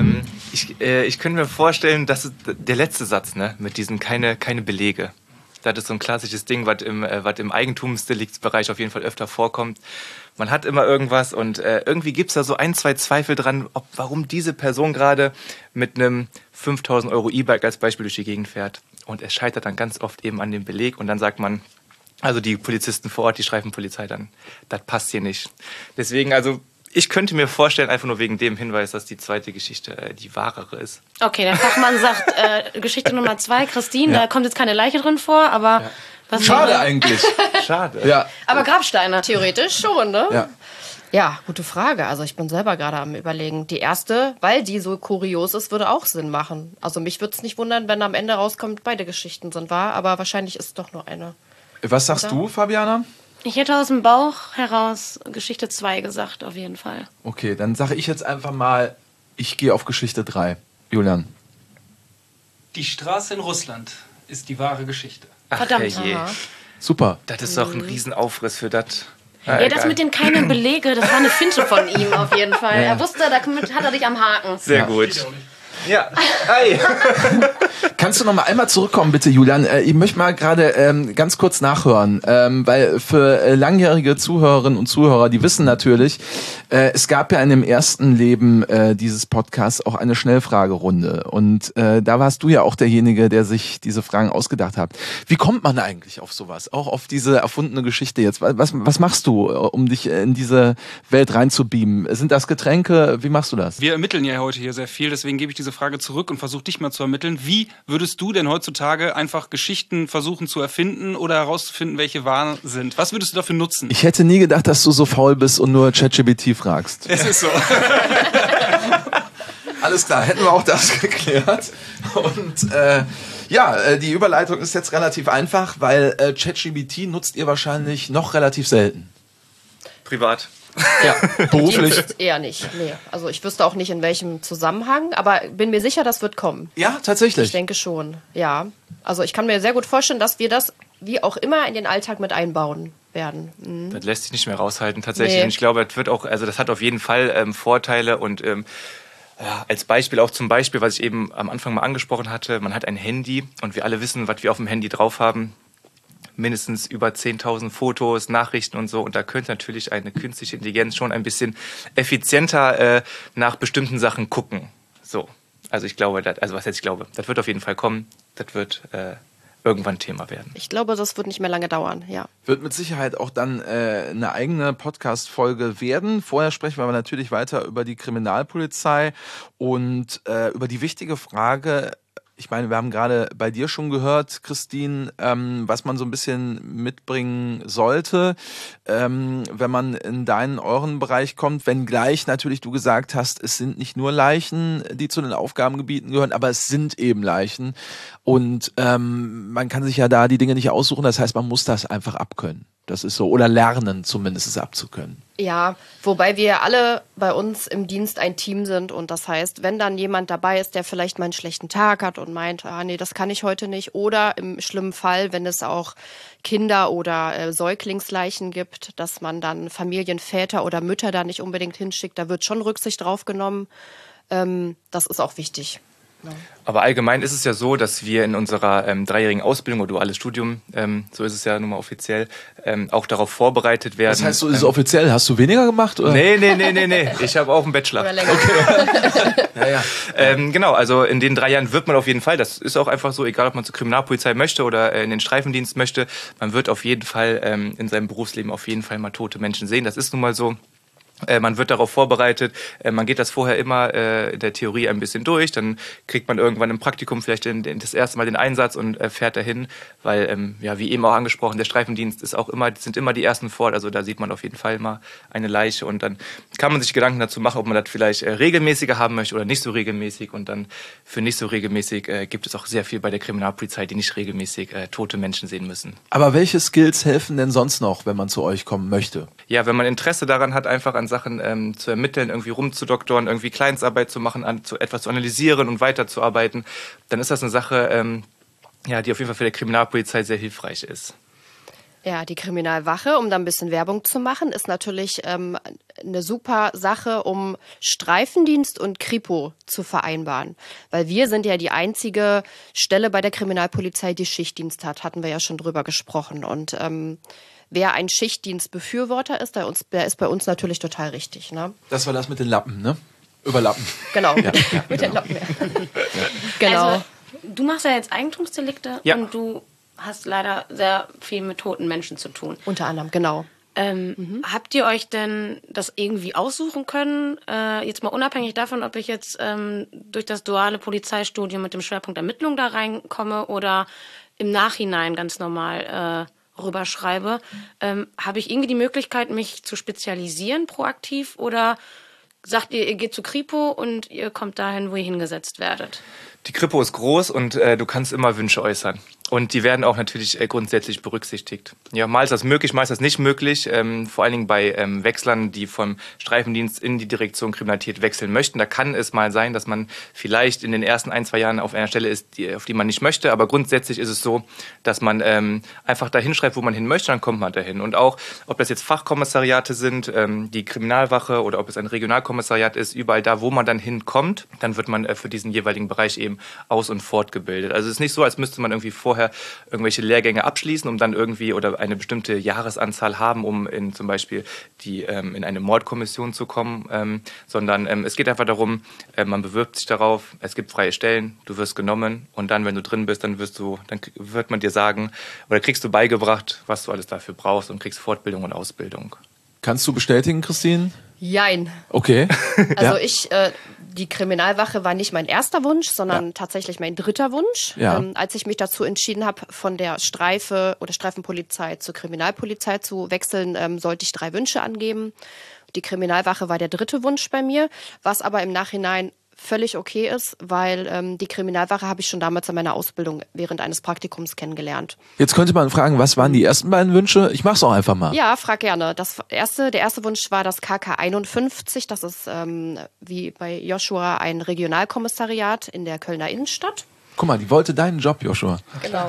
Ich, äh, ich könnte mir vorstellen, dass es der letzte Satz, ne, mit diesen keine, keine Belege. Das ist so ein klassisches Ding, was im, äh, was im Eigentumsdeliktsbereich auf jeden Fall öfter vorkommt. Man hat immer irgendwas und äh, irgendwie gibt's da so ein, zwei Zweifel dran, ob, warum diese Person gerade mit einem fünftausend Euro E-Bike als Beispiel durch die Gegend fährt. Und es scheitert dann ganz oft eben an dem Beleg und dann sagt man, also die Polizisten vor Ort, die Streifenpolizei dann, das passt hier nicht. Deswegen, also ich könnte mir vorstellen, einfach nur wegen dem Hinweis, dass die zweite Geschichte äh, die wahrere ist. Okay, der Fachmann sagt, äh, Geschichte Nummer zwei, Christine, Ja. da kommt jetzt keine Leiche drin vor, aber... Ja. Was Schade wäre- eigentlich. Schade. Ja. Aber Grabsteine. Theoretisch schon, ne? Ja. Ja, gute Frage. Also ich bin selber gerade am Überlegen. Die erste, weil die so kurios ist, würde auch Sinn machen. Also mich würde es nicht wundern, wenn am Ende rauskommt, beide Geschichten sind wahr, aber wahrscheinlich ist es doch nur eine. Was sagst Oder? du, Fabiana? Ich hätte aus dem Bauch heraus Geschichte zwei gesagt, auf jeden Fall. Okay, dann sage ich jetzt einfach mal, ich gehe auf Geschichte drei. Julian. Die Straße in Russland ist die wahre Geschichte. Ach, Verdammt. herrje. Aha. Super. Das ist doch ein Riesenaufriss für das. Ja, das mit den keine Belege, das war eine Finte von ihm auf jeden Fall. Er wusste, damit hat er dich am Haken. Sehr Ja. gut. Ja. Ei. Kannst du noch mal einmal zurückkommen, bitte, Julian? Äh, ich möchte mal gerade ähm, ganz kurz nachhören, ähm, weil für äh, langjährige Zuhörerinnen und Zuhörer, die wissen natürlich, äh, es gab ja in dem ersten Leben äh, dieses Podcasts auch eine Schnellfragerunde. Und äh, da warst du ja auch derjenige, der sich diese Fragen ausgedacht hat. Wie kommt man eigentlich auf sowas? Auch auf diese erfundene Geschichte jetzt? Was, was machst du, äh, um dich in diese Welt reinzubeamen? Sind das Getränke? Wie machst du das? Wir ermitteln ja heute hier sehr viel, deswegen gebe ich diese Frage zurück und versuche dich mal zu ermitteln. Wie würdest du denn heutzutage einfach Geschichten versuchen zu erfinden oder herauszufinden, welche wahr sind? Was würdest du dafür nutzen? Ich hätte nie gedacht, dass du so faul bist und nur ChatGPT fragst. Es ist so. Alles klar, hätten wir auch das geklärt. Und äh, ja, äh, die Überleitung ist jetzt relativ einfach, weil äh, ChatGPT nutzt ihr wahrscheinlich noch relativ selten. Privat. Ja, beruflich. Dienst eher nicht. Nee. Also ich wüsste auch nicht, in welchem Zusammenhang, aber bin mir sicher, das wird kommen. Ja, tatsächlich. Ich denke schon, ja. Also ich kann mir sehr gut vorstellen, dass wir das wie auch immer in den Alltag mit einbauen werden. Mhm. Das lässt sich nicht mehr raushalten, tatsächlich. Nee. Und ich glaube, das wird auch, also das hat auf jeden Fall ähm, Vorteile und ähm, ja, als Beispiel auch zum Beispiel, was ich eben am Anfang mal angesprochen hatte, man hat ein Handy und wir alle wissen, was wir auf dem Handy drauf haben. Mindestens über zehntausend Fotos, Nachrichten und so. Und da könnte natürlich eine künstliche Intelligenz schon ein bisschen effizienter äh, nach bestimmten Sachen gucken. So, also ich glaube, das, also was jetzt ich glaube, das wird auf jeden Fall kommen. Das wird äh, irgendwann Thema werden. Ich glaube, das wird nicht mehr lange dauern, ja. Wird mit Sicherheit auch dann äh, eine eigene Podcast-Folge werden. Vorher sprechen wir aber natürlich weiter über die Kriminalpolizei und äh, über die wichtige Frage. Ich meine, wir haben gerade bei dir schon gehört, Christine, ähm, was man so ein bisschen mitbringen sollte, ähm, wenn man in deinen, euren Bereich kommt. Wenngleich natürlich du gesagt hast, es sind nicht nur Leichen, die zu den Aufgabengebieten gehören, aber es sind eben Leichen. Und ähm, man kann sich ja da die Dinge nicht aussuchen. Das heißt, man muss das einfach abkönnen. Das ist so. Oder lernen zumindest es abzukönnen. Ja, wobei wir alle bei uns im Dienst ein Team sind und das heißt, wenn dann jemand dabei ist, der vielleicht mal einen schlechten Tag hat und meint, ah nee, das kann ich heute nicht, oder im schlimmen Fall, wenn es auch Kinder- oder äh, Säuglingsleichen gibt, dass man dann Familienväter oder Mütter da nicht unbedingt hinschickt, da wird schon Rücksicht drauf genommen. Ähm, das ist auch wichtig. Aber allgemein ist es ja so, dass wir in unserer ähm, dreijährigen Ausbildung oder duales Studium, ähm, so ist es ja nun mal offiziell, ähm, auch darauf vorbereitet werden. Das heißt, so ist es offiziell. Hast du weniger gemacht? Oder? Nee, nee, nee, nee, nee. Ich habe auch einen Bachelor. Oder länger. Ja, ja. Ähm, genau, also in den drei Jahren wird man auf jeden Fall, das ist auch einfach so, egal ob man zur Kriminalpolizei möchte oder äh, in den Streifendienst möchte, man wird auf jeden Fall ähm, in seinem Berufsleben auf jeden Fall mal tote Menschen sehen. Das ist nun mal so. Äh, man wird darauf vorbereitet, äh, man geht das vorher immer äh, in der Theorie ein bisschen durch, dann kriegt man irgendwann im Praktikum vielleicht den, den, das erste Mal den Einsatz und äh, fährt dahin, weil, ähm, ja, wie eben auch angesprochen, der Streifendienst ist auch immer, sind immer die ersten vor, also da sieht man auf jeden Fall mal eine Leiche und dann kann man sich Gedanken dazu machen, ob man das vielleicht äh, regelmäßiger haben möchte oder nicht so regelmäßig und dann für nicht so regelmäßig äh, gibt es auch sehr viel bei der Kriminalpolizei, die nicht regelmäßig äh, tote Menschen sehen müssen. Aber welche Skills helfen denn sonst noch, wenn man zu euch kommen möchte? Ja, wenn man Interesse daran hat, einfach an Sachen ähm, zu ermitteln, irgendwie rumzudoktoren, irgendwie Kleinstarbeit zu machen, an, zu, etwas zu analysieren und weiterzuarbeiten, dann ist das eine Sache, ähm, ja, die auf jeden Fall für die Kriminalpolizei sehr hilfreich ist. Ja, die Kriminalwache, um da ein bisschen Werbung zu machen, ist natürlich ähm, eine super Sache, um Streifendienst und Kripo zu vereinbaren. Weil wir sind ja die einzige Stelle bei der Kriminalpolizei, die Schichtdienst hat. Hatten wir ja schon drüber gesprochen. Und ähm, wer ein Schichtdienstbefürworter ist, der, uns, der ist bei uns natürlich total richtig. Ne? Das war das mit den Lappen, ne? Überlappen. Genau, Ja, ja, mit genau. den Lappen. Ja. Genau. Also, du machst ja jetzt Eigentumsdelikte Ja. und du hast leider sehr viel mit toten Menschen zu tun. Unter anderem, genau. Ähm, mhm. Habt ihr euch denn das irgendwie aussuchen können? Äh, jetzt mal unabhängig davon, ob ich jetzt ähm, durch das duale Polizeistudium mit dem Schwerpunkt Ermittlung da reinkomme oder im Nachhinein ganz normal äh, rüberschreibe. Ähm, habe ich irgendwie die Möglichkeit, mich zu spezialisieren proaktiv oder sagt ihr, ihr geht zu Kripo und ihr kommt dahin, wo ihr hingesetzt werdet? Die Kripo ist groß und äh, du kannst immer Wünsche äußern. Und die werden auch natürlich äh, grundsätzlich berücksichtigt. Ja, mal ist das möglich, mal ist das nicht möglich. Ähm, vor allen Dingen bei ähm, Wechslern, die vom Streifendienst in die Direktion Kriminalität wechseln möchten. Da kann es mal sein, dass man vielleicht in den ersten ein, zwei Jahren auf einer Stelle ist, die, auf die man nicht möchte. Aber grundsätzlich ist es so, dass man ähm, einfach dahin schreibt, wo man hin möchte, dann kommt man dahin. Und auch, ob das jetzt Fachkommissariate sind, ähm, die Kriminalwache oder ob es ein Regionalkommissariat ist, überall da, wo man dann hinkommt, dann wird man äh, für diesen jeweiligen Bereich eben aus- und fortgebildet. Also es ist nicht so, als müsste man irgendwie vorher irgendwelche Lehrgänge abschließen, um dann irgendwie oder eine bestimmte Jahresanzahl haben, um in zum Beispiel die, ähm, in eine Mordkommission zu kommen, ähm, sondern ähm, es geht einfach darum, äh, man bewirbt sich darauf, es gibt freie Stellen, du wirst genommen und dann, wenn du drin bist, dann wirst du, dann wird man dir sagen oder kriegst du beigebracht, was du alles dafür brauchst und kriegst Fortbildung und Ausbildung. Kannst du bestätigen, Christine? Jein. Okay. Also Ja. ich, äh, die Kriminalwache war nicht mein erster Wunsch, sondern ja. tatsächlich mein dritter Wunsch. Ja. Ähm, als ich mich dazu entschieden habe, von der Streife oder Streifenpolizei zur Kriminalpolizei zu wechseln, ähm, sollte ich drei Wünsche angeben. Die Kriminalwache war der dritte Wunsch bei mir, was aber im Nachhinein völlig okay ist, weil ähm, die Kriminalwache habe ich schon damals in meiner Ausbildung während eines Praktikums kennengelernt. Jetzt könnte man fragen, was waren die ersten beiden Wünsche? Ich mach's auch einfach mal. Ja, frag gerne. Das erste, der erste Wunsch war das K K einundfünfzig. Das ist ähm, wie bei Joshua ein Regionalkommissariat in der Kölner Innenstadt. Guck mal, die wollte deinen Job, Joshua. Genau.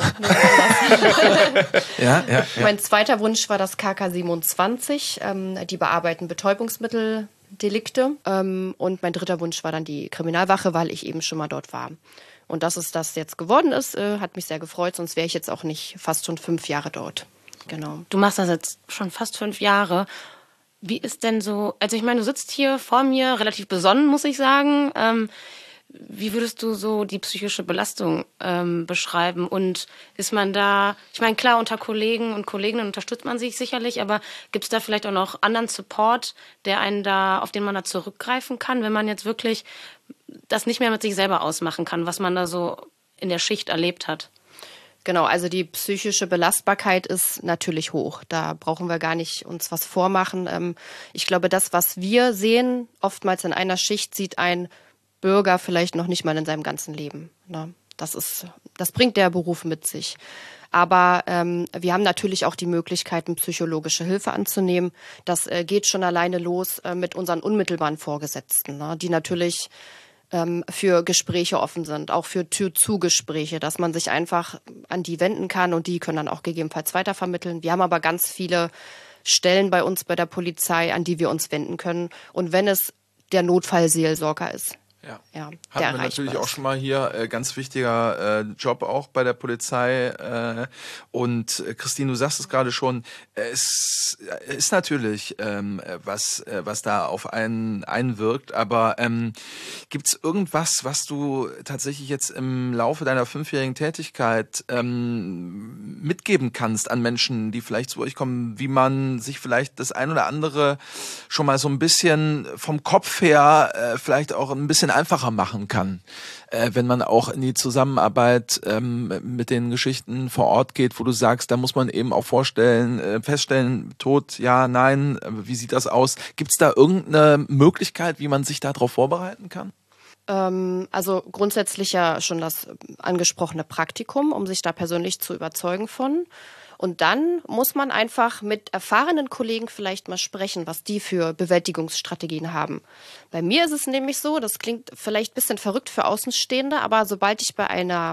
Ja, ja, ja. Mein zweiter Wunsch war das K K siebenundzwanzig. Ähm, die bearbeiten Betäubungsmitteldelikte. Ähm, und mein dritter Wunsch war dann die Kriminalwache, weil ich eben schon mal dort war. Und dass es das jetzt geworden ist, äh, hat mich sehr gefreut. Sonst wäre ich jetzt auch nicht fast schon fünf Jahre dort. Genau. Du machst das jetzt schon fast fünf Jahre. Wie ist denn so, also ich meine, du sitzt hier vor mir, relativ besonnen, muss ich sagen. Ähm, wie würdest du so die psychische Belastung ähm, beschreiben? Und ist man da, ich meine, klar, unter Kollegen und Kolleginnen unterstützt man sich sicherlich, aber gibt es da vielleicht auch noch anderen Support, der einen da, auf den man da zurückgreifen kann, wenn man jetzt wirklich das nicht mehr mit sich selber ausmachen kann, was man da so in der Schicht erlebt hat? Genau, also die psychische Belastbarkeit ist natürlich hoch. Da brauchen wir gar nicht uns was vormachen. Ich glaube, das, was wir sehen, oftmals in einer Schicht, sieht ein Bürger vielleicht noch nicht mal in seinem ganzen Leben. Das ist, das bringt der Beruf mit sich. Aber ähm, wir haben natürlich auch die Möglichkeiten, psychologische Hilfe anzunehmen. Das äh, geht schon alleine los äh, mit unseren unmittelbaren Vorgesetzten, ne, die natürlich für Gespräche offen sind, auch für Tür-zu-Gespräche, dass man sich einfach an die wenden kann und die können dann auch gegebenenfalls weitervermitteln. Wir haben aber ganz viele Stellen bei uns bei der Polizei, an die wir uns wenden können. Und wenn es der Notfallseelsorger ist, Ja, ja, hatten der wir natürlich ist. auch schon mal hier, äh, ganz wichtiger äh, Job auch bei der Polizei. Äh, und äh, Christine, du sagst es gerade schon, äh, es ist natürlich ähm, was, äh, was da auf einen einwirkt. Aber ähm, gibt es irgendwas, was du tatsächlich jetzt im Laufe deiner fünfjährigen Tätigkeit ähm, mitgeben kannst an Menschen, die vielleicht zu euch kommen, wie man sich vielleicht das ein oder andere schon mal so ein bisschen vom Kopf her äh, vielleicht auch ein bisschen einfacher machen kann, äh, wenn man auch in die Zusammenarbeit ähm, mit den Geschichten vor Ort geht, wo du sagst, da muss man eben auch vorstellen, äh, feststellen, Tod, ja, nein, äh, wie sieht das aus? Gibt es da irgendeine Möglichkeit, wie man sich darauf vorbereiten kann? Ähm, also grundsätzlich ja schon das angesprochene Praktikum, um sich da persönlich zu überzeugen von. Und dann muss man einfach mit erfahrenen Kollegen vielleicht mal sprechen, was die für Bewältigungsstrategien haben. Bei mir ist es nämlich so, das klingt vielleicht ein bisschen verrückt für Außenstehende, aber sobald ich bei einer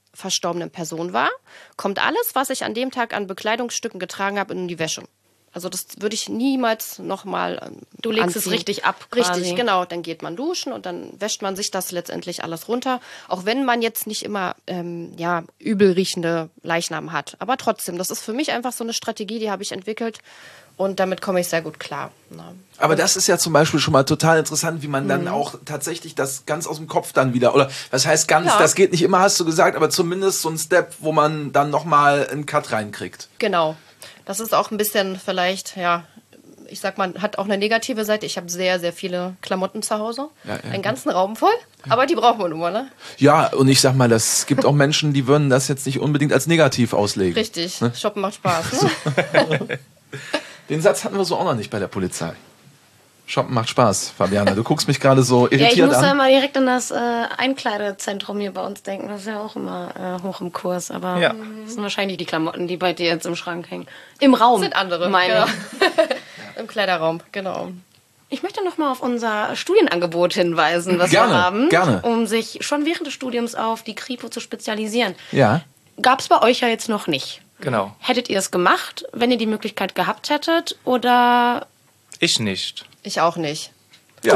verstorbenen Person war, kommt alles, was ich an dem Tag an Bekleidungsstücken getragen habe, in die Wäsche. Also das würde ich niemals nochmal ähm, Du legst anziehen. es richtig ab quasi. Richtig, genau. Dann geht man duschen und dann wäscht man sich das letztendlich alles runter. Auch wenn man jetzt nicht immer ähm, ja, übel riechende Leichnamen hat. Aber trotzdem, das ist für mich einfach so eine Strategie, die habe ich entwickelt. Und damit komme ich sehr gut klar. Ne? Aber das ist ja zum Beispiel schon mal total interessant, wie man dann Mhm. auch tatsächlich das ganz aus dem Kopf dann wieder, oder was heißt ganz, Ja. das geht nicht immer, hast du gesagt, aber zumindest so ein Step, wo man dann nochmal einen Cut reinkriegt. Genau. Das ist auch ein bisschen vielleicht, ja, ich sag mal, hat auch eine negative Seite. Ich habe sehr, sehr viele Klamotten zu Hause. Ja, ja. Einen ganzen Raum voll. Aber die braucht man immer, ne? Ja, und ich sag mal, das gibt auch Menschen, die würden das jetzt nicht unbedingt als negativ auslegen. Richtig. Ne? Shoppen macht Spaß. Ne? Den Satz hatten wir so auch noch nicht bei der Polizei. Shoppen macht Spaß, Fabiana. Du guckst mich gerade so Ja, ich irritiert muss da an. immer direkt an das äh, Einkleidezentrum hier bei uns denken. Das ist ja auch immer äh, hoch im Kurs. Aber Ja. das sind wahrscheinlich die Klamotten, die bei dir jetzt im Schrank hängen. Im Raum. Sind andere. meine Genau. ich. Im Kleiderraum, genau. Ich möchte noch mal auf unser Studienangebot hinweisen, was Gerne, wir haben, gerne. um sich schon während des Studiums auf die Kripo zu spezialisieren. Ja. Gab es bei euch ja jetzt noch nicht. Genau. Hättet ihr es gemacht, wenn ihr die Möglichkeit gehabt hättet? Oder Ich nicht. Ich auch nicht. Ja.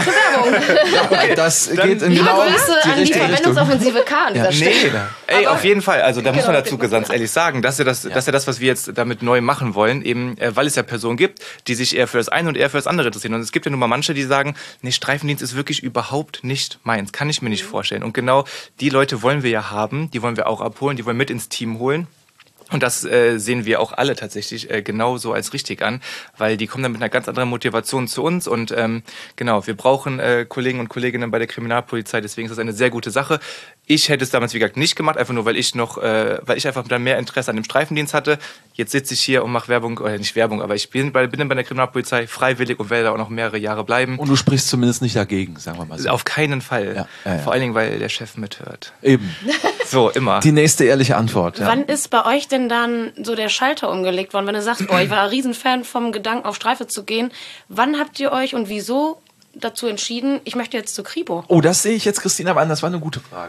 Ja, das geht in liebe genau Grüße die an die richtige Richtung. Verwendungsoffensive K an dieser Ja. Stelle. Nee, ey, Aber- auf jeden Fall. Also da muss Genau, man dazu den muss ganz man- ehrlich sagen, das ist ja das, das ist ja das, was wir jetzt damit neu machen wollen, eben, äh, weil es ja Personen gibt, die sich eher für das eine und eher für das andere interessieren. Und es gibt ja nun mal manche, die sagen, nee, Streifendienst ist wirklich überhaupt nicht meins, kann ich mir nicht vorstellen. Und genau die Leute wollen wir ja haben, die wollen wir auch abholen, die wollen wir mit ins Team holen. Und das äh, sehen wir auch alle tatsächlich äh, genauso als richtig an, weil die kommen dann mit einer ganz anderen Motivation zu uns. Und ähm, genau, wir brauchen äh, Kollegen und Kolleginnen bei der Kriminalpolizei, deswegen ist das eine sehr gute Sache. Ich hätte es damals, wie gesagt, nicht gemacht, einfach nur, weil ich noch, äh, weil ich einfach dann mehr Interesse an dem Streifendienst hatte. Jetzt sitze ich hier und mache Werbung, oder nicht Werbung, aber ich bin bei, bin bei der Kriminalpolizei freiwillig und werde da auch noch mehrere Jahre bleiben. Und du sprichst zumindest nicht dagegen, sagen wir mal so. Auf keinen Fall. Ja, ja, ja. Vor allen Dingen, weil der Chef mithört. Eben. So, immer. Die nächste ehrliche Antwort. Ja. Wann ist bei euch denn dann so der Schalter umgelegt worden, wenn du sagst, boah, ich war ein Riesenfan vom Gedanken, auf Streife zu gehen. Wann habt ihr euch und wieso dazu entschieden, ich möchte jetzt zur Kripo? Oh, das sehe ich jetzt, Christina, aber an. Das war eine gute Frage.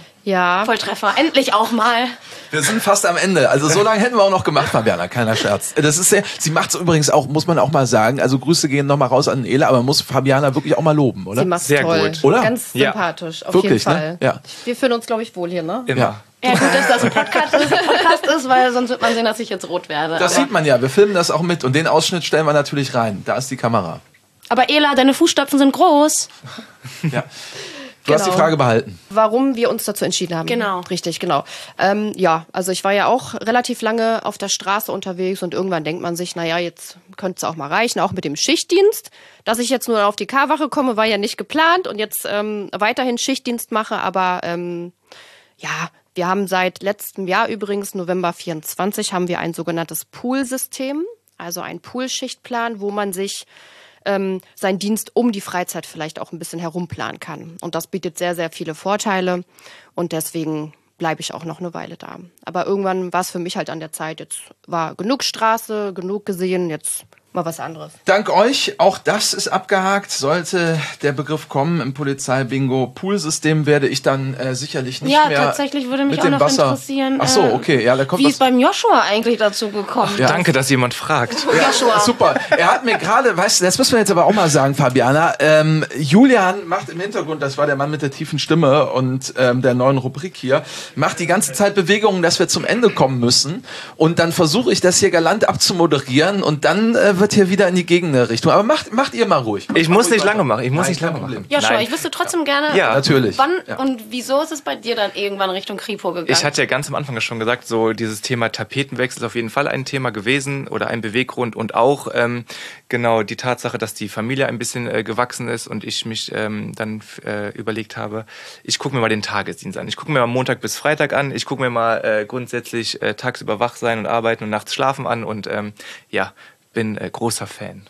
Ja. Volltreffer, endlich auch mal. Wir sind fast am Ende. Also so lange hätten wir auch noch gemacht, Fabiana. Keiner Scherz. Das ist sehr, sie macht es übrigens auch, muss man auch mal sagen. Also Grüße gehen nochmal raus an Ela, aber man muss Fabiana wirklich auch mal loben, oder? Sie macht Sehr toll. gut. Oder? Ganz Ja. sympathisch, auf Wirklich, jeden ne? Fall. Ja. Wir fühlen uns, glaube ich, wohl hier, ne? Immer. Ja. Ja, gut, dass das ein Podcast ist, Podcast ist, weil sonst wird man sehen, dass ich jetzt rot werde. Das aber, sieht man ja. Wir filmen das auch mit und den Ausschnitt stellen wir natürlich rein. Da ist die Kamera. aber Ela, deine Fußstapfen sind groß. Ja. Du hast die Genau. Frage behalten. Warum wir uns dazu entschieden haben. Genau. Richtig, genau. Ähm, ja, also ich war ja auch relativ lange auf der Straße unterwegs und irgendwann denkt man sich, naja, jetzt könnte es auch mal reichen, auch mit dem Schichtdienst. Dass ich jetzt nur auf die K-Wache komme, war ja nicht geplant und jetzt ähm, weiterhin Schichtdienst mache, aber ähm, ja, wir haben seit letztem Jahr übrigens, November vierundzwanzig, haben wir ein sogenanntes Pool-System, also ein Poolschichtplan, wo man sich ähm, seinen Dienst um die Freizeit vielleicht auch ein bisschen herumplanen kann. Und das bietet sehr, sehr viele Vorteile und deswegen bleibe ich auch noch eine Weile da. Aber irgendwann war es für mich halt an der Zeit, jetzt war genug Straße, genug gesehen, jetzt mal was anderes. Dank euch, auch das ist abgehakt. Sollte der Begriff kommen im Polizeibingo Poolsystem, werde ich dann äh, sicherlich nicht Ja, mehr tatsächlich würde mich mit auch dem noch Wasser. interessieren, Ach so, äh, okay, ja, da kommt Wie was. ist beim Joshua eigentlich dazu gekommen? Ja. Danke, dass jemand fragt. Joshua. Super. Er hat mir gerade, weißt du, das müssen wir jetzt aber auch mal sagen, Fabiana. Ähm, Julian macht im Hintergrund, das war der Mann mit der tiefen Stimme und ähm, der neuen Rubrik hier, macht die ganze Zeit Bewegungen, dass wir zum Ende kommen müssen. Und dann versuche ich das hier galant abzumoderieren und dann äh, wird hier wieder in die Gegenrichtung. Aber macht, macht ihr mal ruhig. Macht Ich mal muss ruhig nicht lange weiter. machen. Ich muss Nein, nicht kein lange Problem. machen. Joshua, Nein. ich wüsste trotzdem gerne, Ja. Natürlich. wann Ja. und wieso ist es bei dir dann irgendwann Richtung Kripo gegangen? Ich hatte ja ganz am Anfang schon gesagt, so dieses Thema Tapetenwechsel ist auf jeden Fall ein Thema gewesen oder ein Beweggrund und auch ähm, genau die Tatsache, dass die Familie ein bisschen äh, gewachsen ist und ich mich ähm, dann äh, überlegt habe, ich gucke mir mal den Tagesdienst an. Ich gucke mir mal Montag bis Freitag an. Ich gucke mir mal äh, grundsätzlich äh, tagsüber wach sein und arbeiten und nachts schlafen an und ähm, ja, bin äh, großer Fan.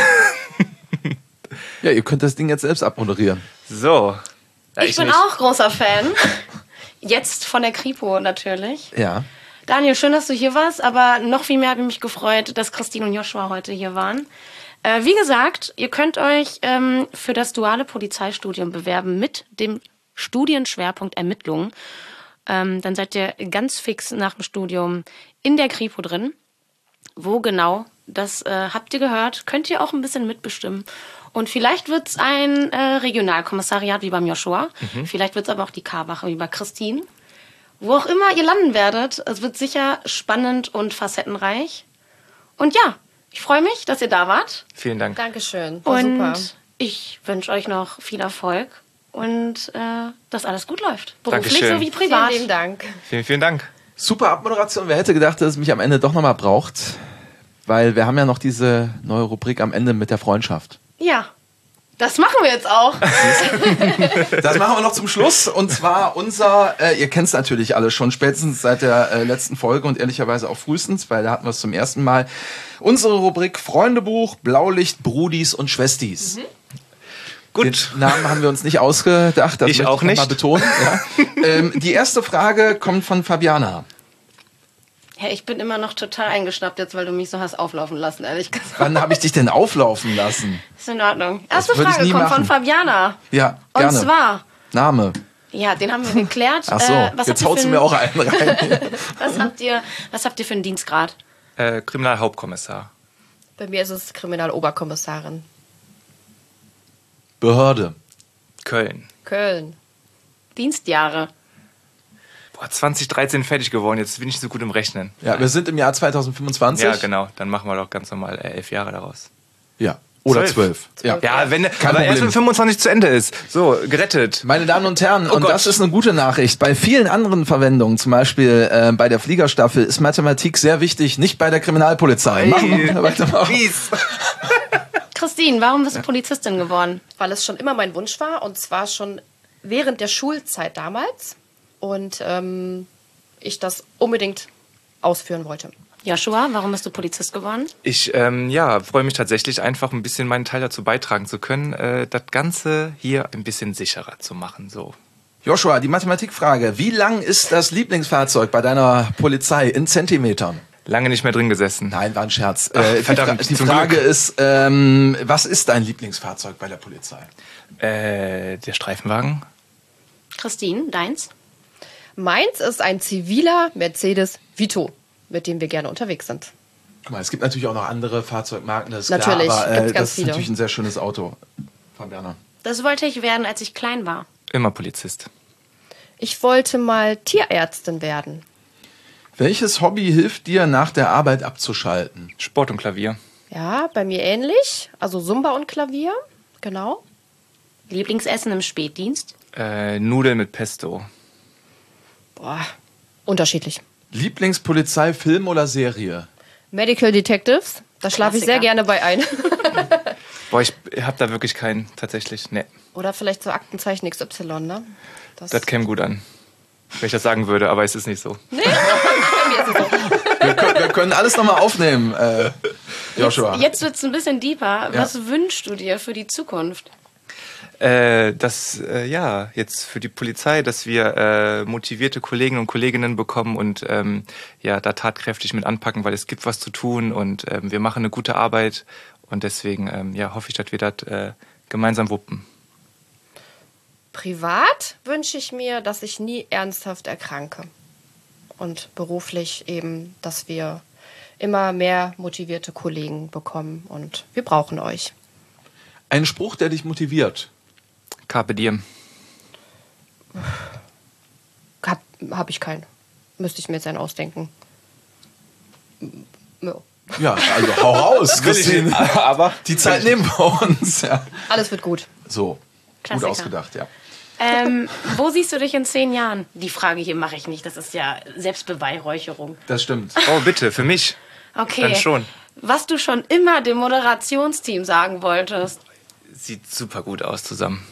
Ja, ihr könnt das Ding jetzt selbst abmoderieren. So. Ja, ich bin nicht. auch großer Fan. Jetzt von der Kripo natürlich. Ja. Daniel, schön, dass du hier warst, aber noch viel mehr habe ich mich gefreut, dass Christine und Joshua heute hier waren. Äh, wie gesagt, ihr könnt euch ähm, für das duale Polizeistudium bewerben mit dem Studienschwerpunkt Ermittlungen. ähm, dann seid ihr ganz fix nach dem Studium in der Kripo drin. Wo genau, das äh, habt ihr gehört, könnt ihr auch ein bisschen mitbestimmen. Und vielleicht wird es ein äh, Regionalkommissariat wie beim Joshua. Mhm. Vielleicht wird es aber auch die K-Wache wie bei Christine. Wo auch immer ihr landen werdet, es wird sicher spannend und facettenreich. Und ja, ich freue mich, dass ihr da wart. Vielen Dank. Dankeschön. War Und super. ich wünsche euch noch viel Erfolg und äh, dass alles gut läuft. Beruflich Dankeschön. sowie privat. Vielen lieben Dank. Vielen, vielen Dank. Super Abmoderation. Wer hätte gedacht, dass es mich am Ende doch nochmal braucht? Weil wir haben ja noch diese neue Rubrik am Ende mit der Freundschaft. Ja, das machen wir jetzt auch. Das machen wir noch zum Schluss. Und zwar unser, äh, ihr kennt es natürlich alle schon, spätestens seit der äh, letzten Folge und ehrlicherweise auch frühestens, weil da hatten wir es zum ersten Mal. Unsere Rubrik Freundebuch, Blaulicht, Brudis und Schwestis. Mhm. Gut. Den Namen haben wir uns nicht ausgedacht. Das Ich möchte auch noch nicht. Mal betonen. Ja. ähm, die erste Frage kommt von Fabiana. Ja, ich bin immer noch total eingeschnappt jetzt, weil du mich so hast auflaufen lassen, ehrlich gesagt. Wann habe ich dich denn auflaufen lassen? Ist in Ordnung. Das Erste würde ich Frage nie kommt machen. von Fabiana. Ja, Und gerne. zwar, Name. ja, den haben wir geklärt. Ach so, Äh, was jetzt habt ihr haut sie für mir einen- auch einen rein. was habt ihr, was habt ihr für einen Dienstgrad? Äh, Kriminalhauptkommissar. Bei mir ist es Kriminaloberkommissarin. Behörde. Köln. Köln. Dienstjahre. Boah, zwanzig dreizehn fertig geworden, jetzt bin ich so gut im Rechnen. Ja, wir sind im Jahr zweitausendfünfundzwanzig. Ja, genau. Dann machen wir doch ganz normal äh, elf Jahre daraus. Ja. Oder Zwölf. zwölf. Ja. Ja, wenn, Kein aber erst Problem. wenn fünfundzwanzig zu Ende ist. So, gerettet. Meine Damen und Herren, Oh und Gott. das ist eine gute Nachricht. Bei vielen anderen Verwendungen, zum Beispiel äh, bei der Fliegerstaffel, ist Mathematik sehr wichtig, nicht bei der Kriminalpolizei. Machen wir weiter mal. Mies. Christine, warum bist du Polizistin geworden? Weil es schon immer mein Wunsch war und zwar schon während der Schulzeit damals und ähm, ich das unbedingt ausführen wollte. Joshua, warum bist du Polizist geworden? Ich ähm, ja, freue mich tatsächlich einfach ein bisschen meinen Teil dazu beitragen zu können, äh, das Ganze hier ein bisschen sicherer zu machen. So. Joshua, die Mathematikfrage. Wie lang ist das Lieblingsfahrzeug bei deiner Polizei in Zentimetern? Lange nicht mehr drin gesessen. Nein, war ein Scherz. Ach, äh, die verdammt, Fra die zum Frage Glück. ist, ähm, was ist dein Lieblingsfahrzeug bei der Polizei? Äh, der Streifenwagen? Christine, deins? Meins ist ein ziviler Mercedes Vito, mit dem wir gerne unterwegs sind. Guck mal, es gibt natürlich auch noch andere Fahrzeugmarken, das ist Natürlich, klar, aber äh, gibt's ganz das ist viele. natürlich ein sehr schönes Auto. Fabiana. Das wollte ich werden, als ich klein war. Immer Polizist. Ich wollte mal Tierärztin werden. Welches Hobby hilft dir, nach der Arbeit abzuschalten? Sport und Klavier. Ja, bei mir ähnlich. Also Zumba und Klavier, genau. Lieblingsessen im Spätdienst? Äh, Nudeln mit Pesto. Boah, unterschiedlich. Lieblingspolizei, Film oder Serie? Medical Detectives, da schlafe ich sehr Klassiker. gerne bei ein. Boah, ich hab da wirklich keinen, tatsächlich. Ne, Oder vielleicht so Aktenzeichen X Y, ne? Das, das käme gut an. Wenn ich das sagen würde, aber es ist nicht so. bei mir ist es so. Wir können, wir können alles nochmal aufnehmen, äh, Joshua. Jetzt, jetzt wird es ein bisschen deeper. Was wünschst du dir für die Zukunft? Äh, dass, äh, ja, jetzt für die Polizei, dass wir äh, motivierte Kollegen und Kolleginnen bekommen und ähm, ja, da tatkräftig mit anpacken, weil es gibt was zu tun und ähm, wir machen eine gute Arbeit und deswegen ähm, ja, hoffe ich, dass wir das äh, gemeinsam wuppen. Privat wünsche ich mir, dass ich nie ernsthaft erkranke. Und beruflich eben, dass wir immer mehr motivierte Kollegen bekommen. Und wir brauchen euch. Ein Spruch, der dich motiviert. Carpe diem. Hab, hab ich keinen. Müsste ich mir jetzt einen ausdenken. Ja. Ja, also hau raus, Christine. Aber Die Zeit nehmen wir uns. Ja. Alles wird gut. So, Klassiker. gut ausgedacht, ja. Ähm, wo siehst du dich in zehn Jahren? Die Frage hier mache ich nicht. Das ist ja Selbstbeweihräucherung. Das stimmt. Oh, bitte, für mich. Okay. Dann schon. Was du schon immer dem Moderationsteam sagen wolltest. Sieht super gut aus zusammen.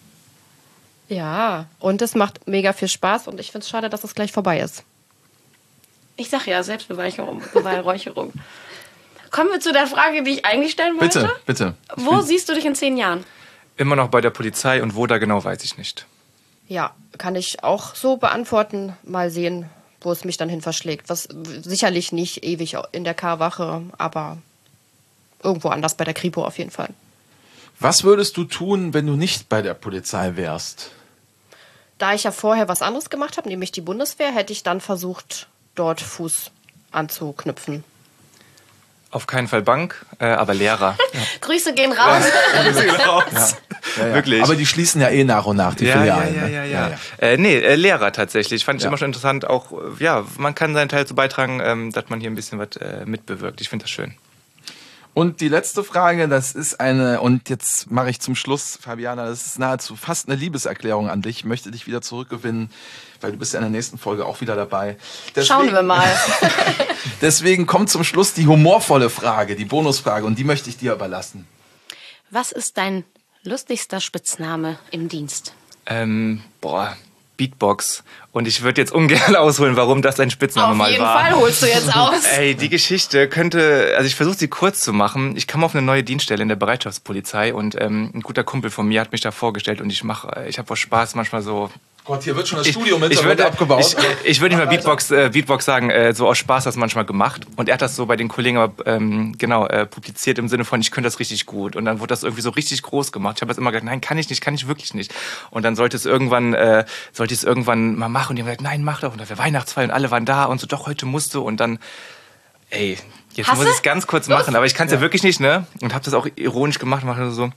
Ja, und es macht mega viel Spaß. Und ich finde es schade, dass es gleich vorbei ist. Ich sag ja Selbstbeweihräucherung. Beweihräucherung. Kommen wir zu der Frage, die ich eigentlich stellen wollte. Bitte, bitte. Wo siehst du dich in zehn Jahren? Immer noch bei der Polizei und wo da genau, weiß ich nicht. Ja, kann ich auch so beantworten. Mal sehen, wo es mich dann hin verschlägt. Was sicherlich nicht ewig in der K-Wache, aber irgendwo anders bei der Kripo auf jeden Fall. Was würdest du tun, wenn du nicht bei der Polizei wärst? da ich ja vorher was anderes gemacht habe, nämlich die Bundeswehr, hätte ich dann versucht, dort Fuß anzuknüpfen. Auf keinen Fall Bank, äh, aber Lehrer. Grüße gehen raus. Grüße gehen raus. Ja, ja. Wirklich. Aber die schließen ja eh nach und nach, die Ja, ja, Filialen. ja, ne? ja, ja. Äh, nee, äh, Lehrer tatsächlich. Fand ich Ja. immer schon interessant. Auch, äh, ja, man kann seinen Teil dazu beitragen, ähm, dass man hier ein bisschen was äh, mitbewirkt. Ich finde das schön. Und die letzte Frage, das ist eine, und jetzt mache ich zum Schluss, Fabiana, das ist nahezu fast eine Liebeserklärung an dich. Ich möchte dich wieder zurückgewinnen, weil du bist ja in der nächsten Folge auch wieder dabei. Deswegen, Schauen wir mal. Deswegen kommt zum Schluss die humorvolle Frage, die Bonusfrage, und die möchte ich dir überlassen. Was ist dein lustigster Spitzname im Dienst? Ähm, boah, Beatbox. Und ich würde jetzt ungern ausholen, warum das ein Spitzname Auf mal jeden war. Fall holst du jetzt aus. Ey, die Geschichte könnte, also ich versuche sie kurz zu machen. Ich kam auf eine neue Dienststelle in der Bereitschaftspolizei und ähm, ein guter Kumpel von mir hat mich da vorgestellt und ich mache, ich habe auch Spaß manchmal so. Gott, hier wird schon das Ich, Studio mit ich würde, abgebaut. Ich, ich würde nicht mal Beatbox, äh, Beatbox sagen, äh, so aus Spaß das manchmal gemacht. Und er hat das so bei den Kollegen aber, ähm, genau äh, publiziert im Sinne von, ich könnte das richtig gut. Und dann wurde das irgendwie so richtig groß gemacht. Ich habe das immer gesagt, nein, kann ich nicht, kann ich wirklich nicht. Und dann sollte es irgendwann, äh, sollte ich es irgendwann mal machen. Und die haben gesagt, nein, mach doch. Und dann war Weihnachtsfeier und alle waren da und so, doch, heute musst du. Und dann, ey, jetzt Hast muss du? ich es ganz kurz machen. Aber ich kann es ja. ja wirklich nicht, ne? Und habe das auch ironisch gemacht, mache so.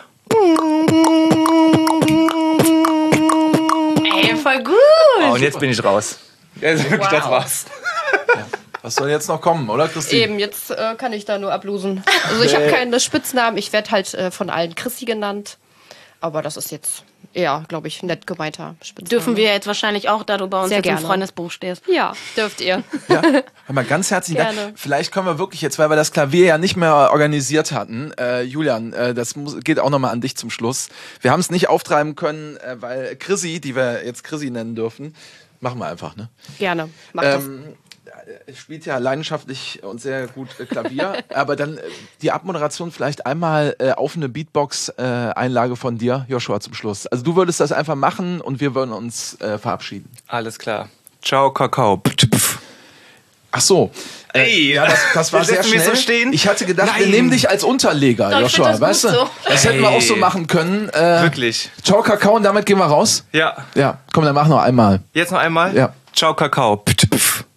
Ey, voll gut. Oh, und jetzt bin ich raus. Also wirklich, das Wow. war's. Was soll jetzt noch kommen, oder Christine? Eben, jetzt äh, kann ich da nur ablosen. Also ich habe keine Spitznamen, ich werde halt äh, von allen Chrissy genannt. Aber das ist jetzt eher, glaube ich, nett gemeinter Spitzname. Dürfen wir jetzt wahrscheinlich auch, da du bei uns Sehr jetzt im gerne. Freundesbuch stehst. Ja, dürft ihr. Ja, hör mal, ganz herzlichen Dank. Gerne. Vielleicht können wir wirklich jetzt, weil wir das Klavier ja nicht mehr organisiert hatten, äh, Julian, äh, das muss, geht auch nochmal an dich zum Schluss. Wir haben es nicht auftreiben können, äh, weil Chrissy, die wir jetzt Chrissy nennen dürfen, machen wir einfach, ne? Gerne, mach das. Ähm, er spielt ja leidenschaftlich und sehr gut äh, Klavier, aber dann äh, die Abmoderation vielleicht einmal äh, auf eine Beatbox-Einlage äh, von dir, Joshua, zum Schluss. Also du würdest das einfach machen und wir würden uns äh, verabschieden. Alles klar. Ciao, Kakao. Ach so. Ey, Ja, das, das war wir sehr setzen mich schnell. so stehen. Ich hatte gedacht, wir Nein. nehmen dich als Unterleger, Doch, ich Joshua, find das weißt du? gut so. Das hätten wir Ey. auch so machen können. Äh, Wirklich. Ciao, Kakao, und damit gehen wir raus. Ja. Ja, komm, dann mach noch einmal. Jetzt noch einmal. Ja. Ciao, Kakao.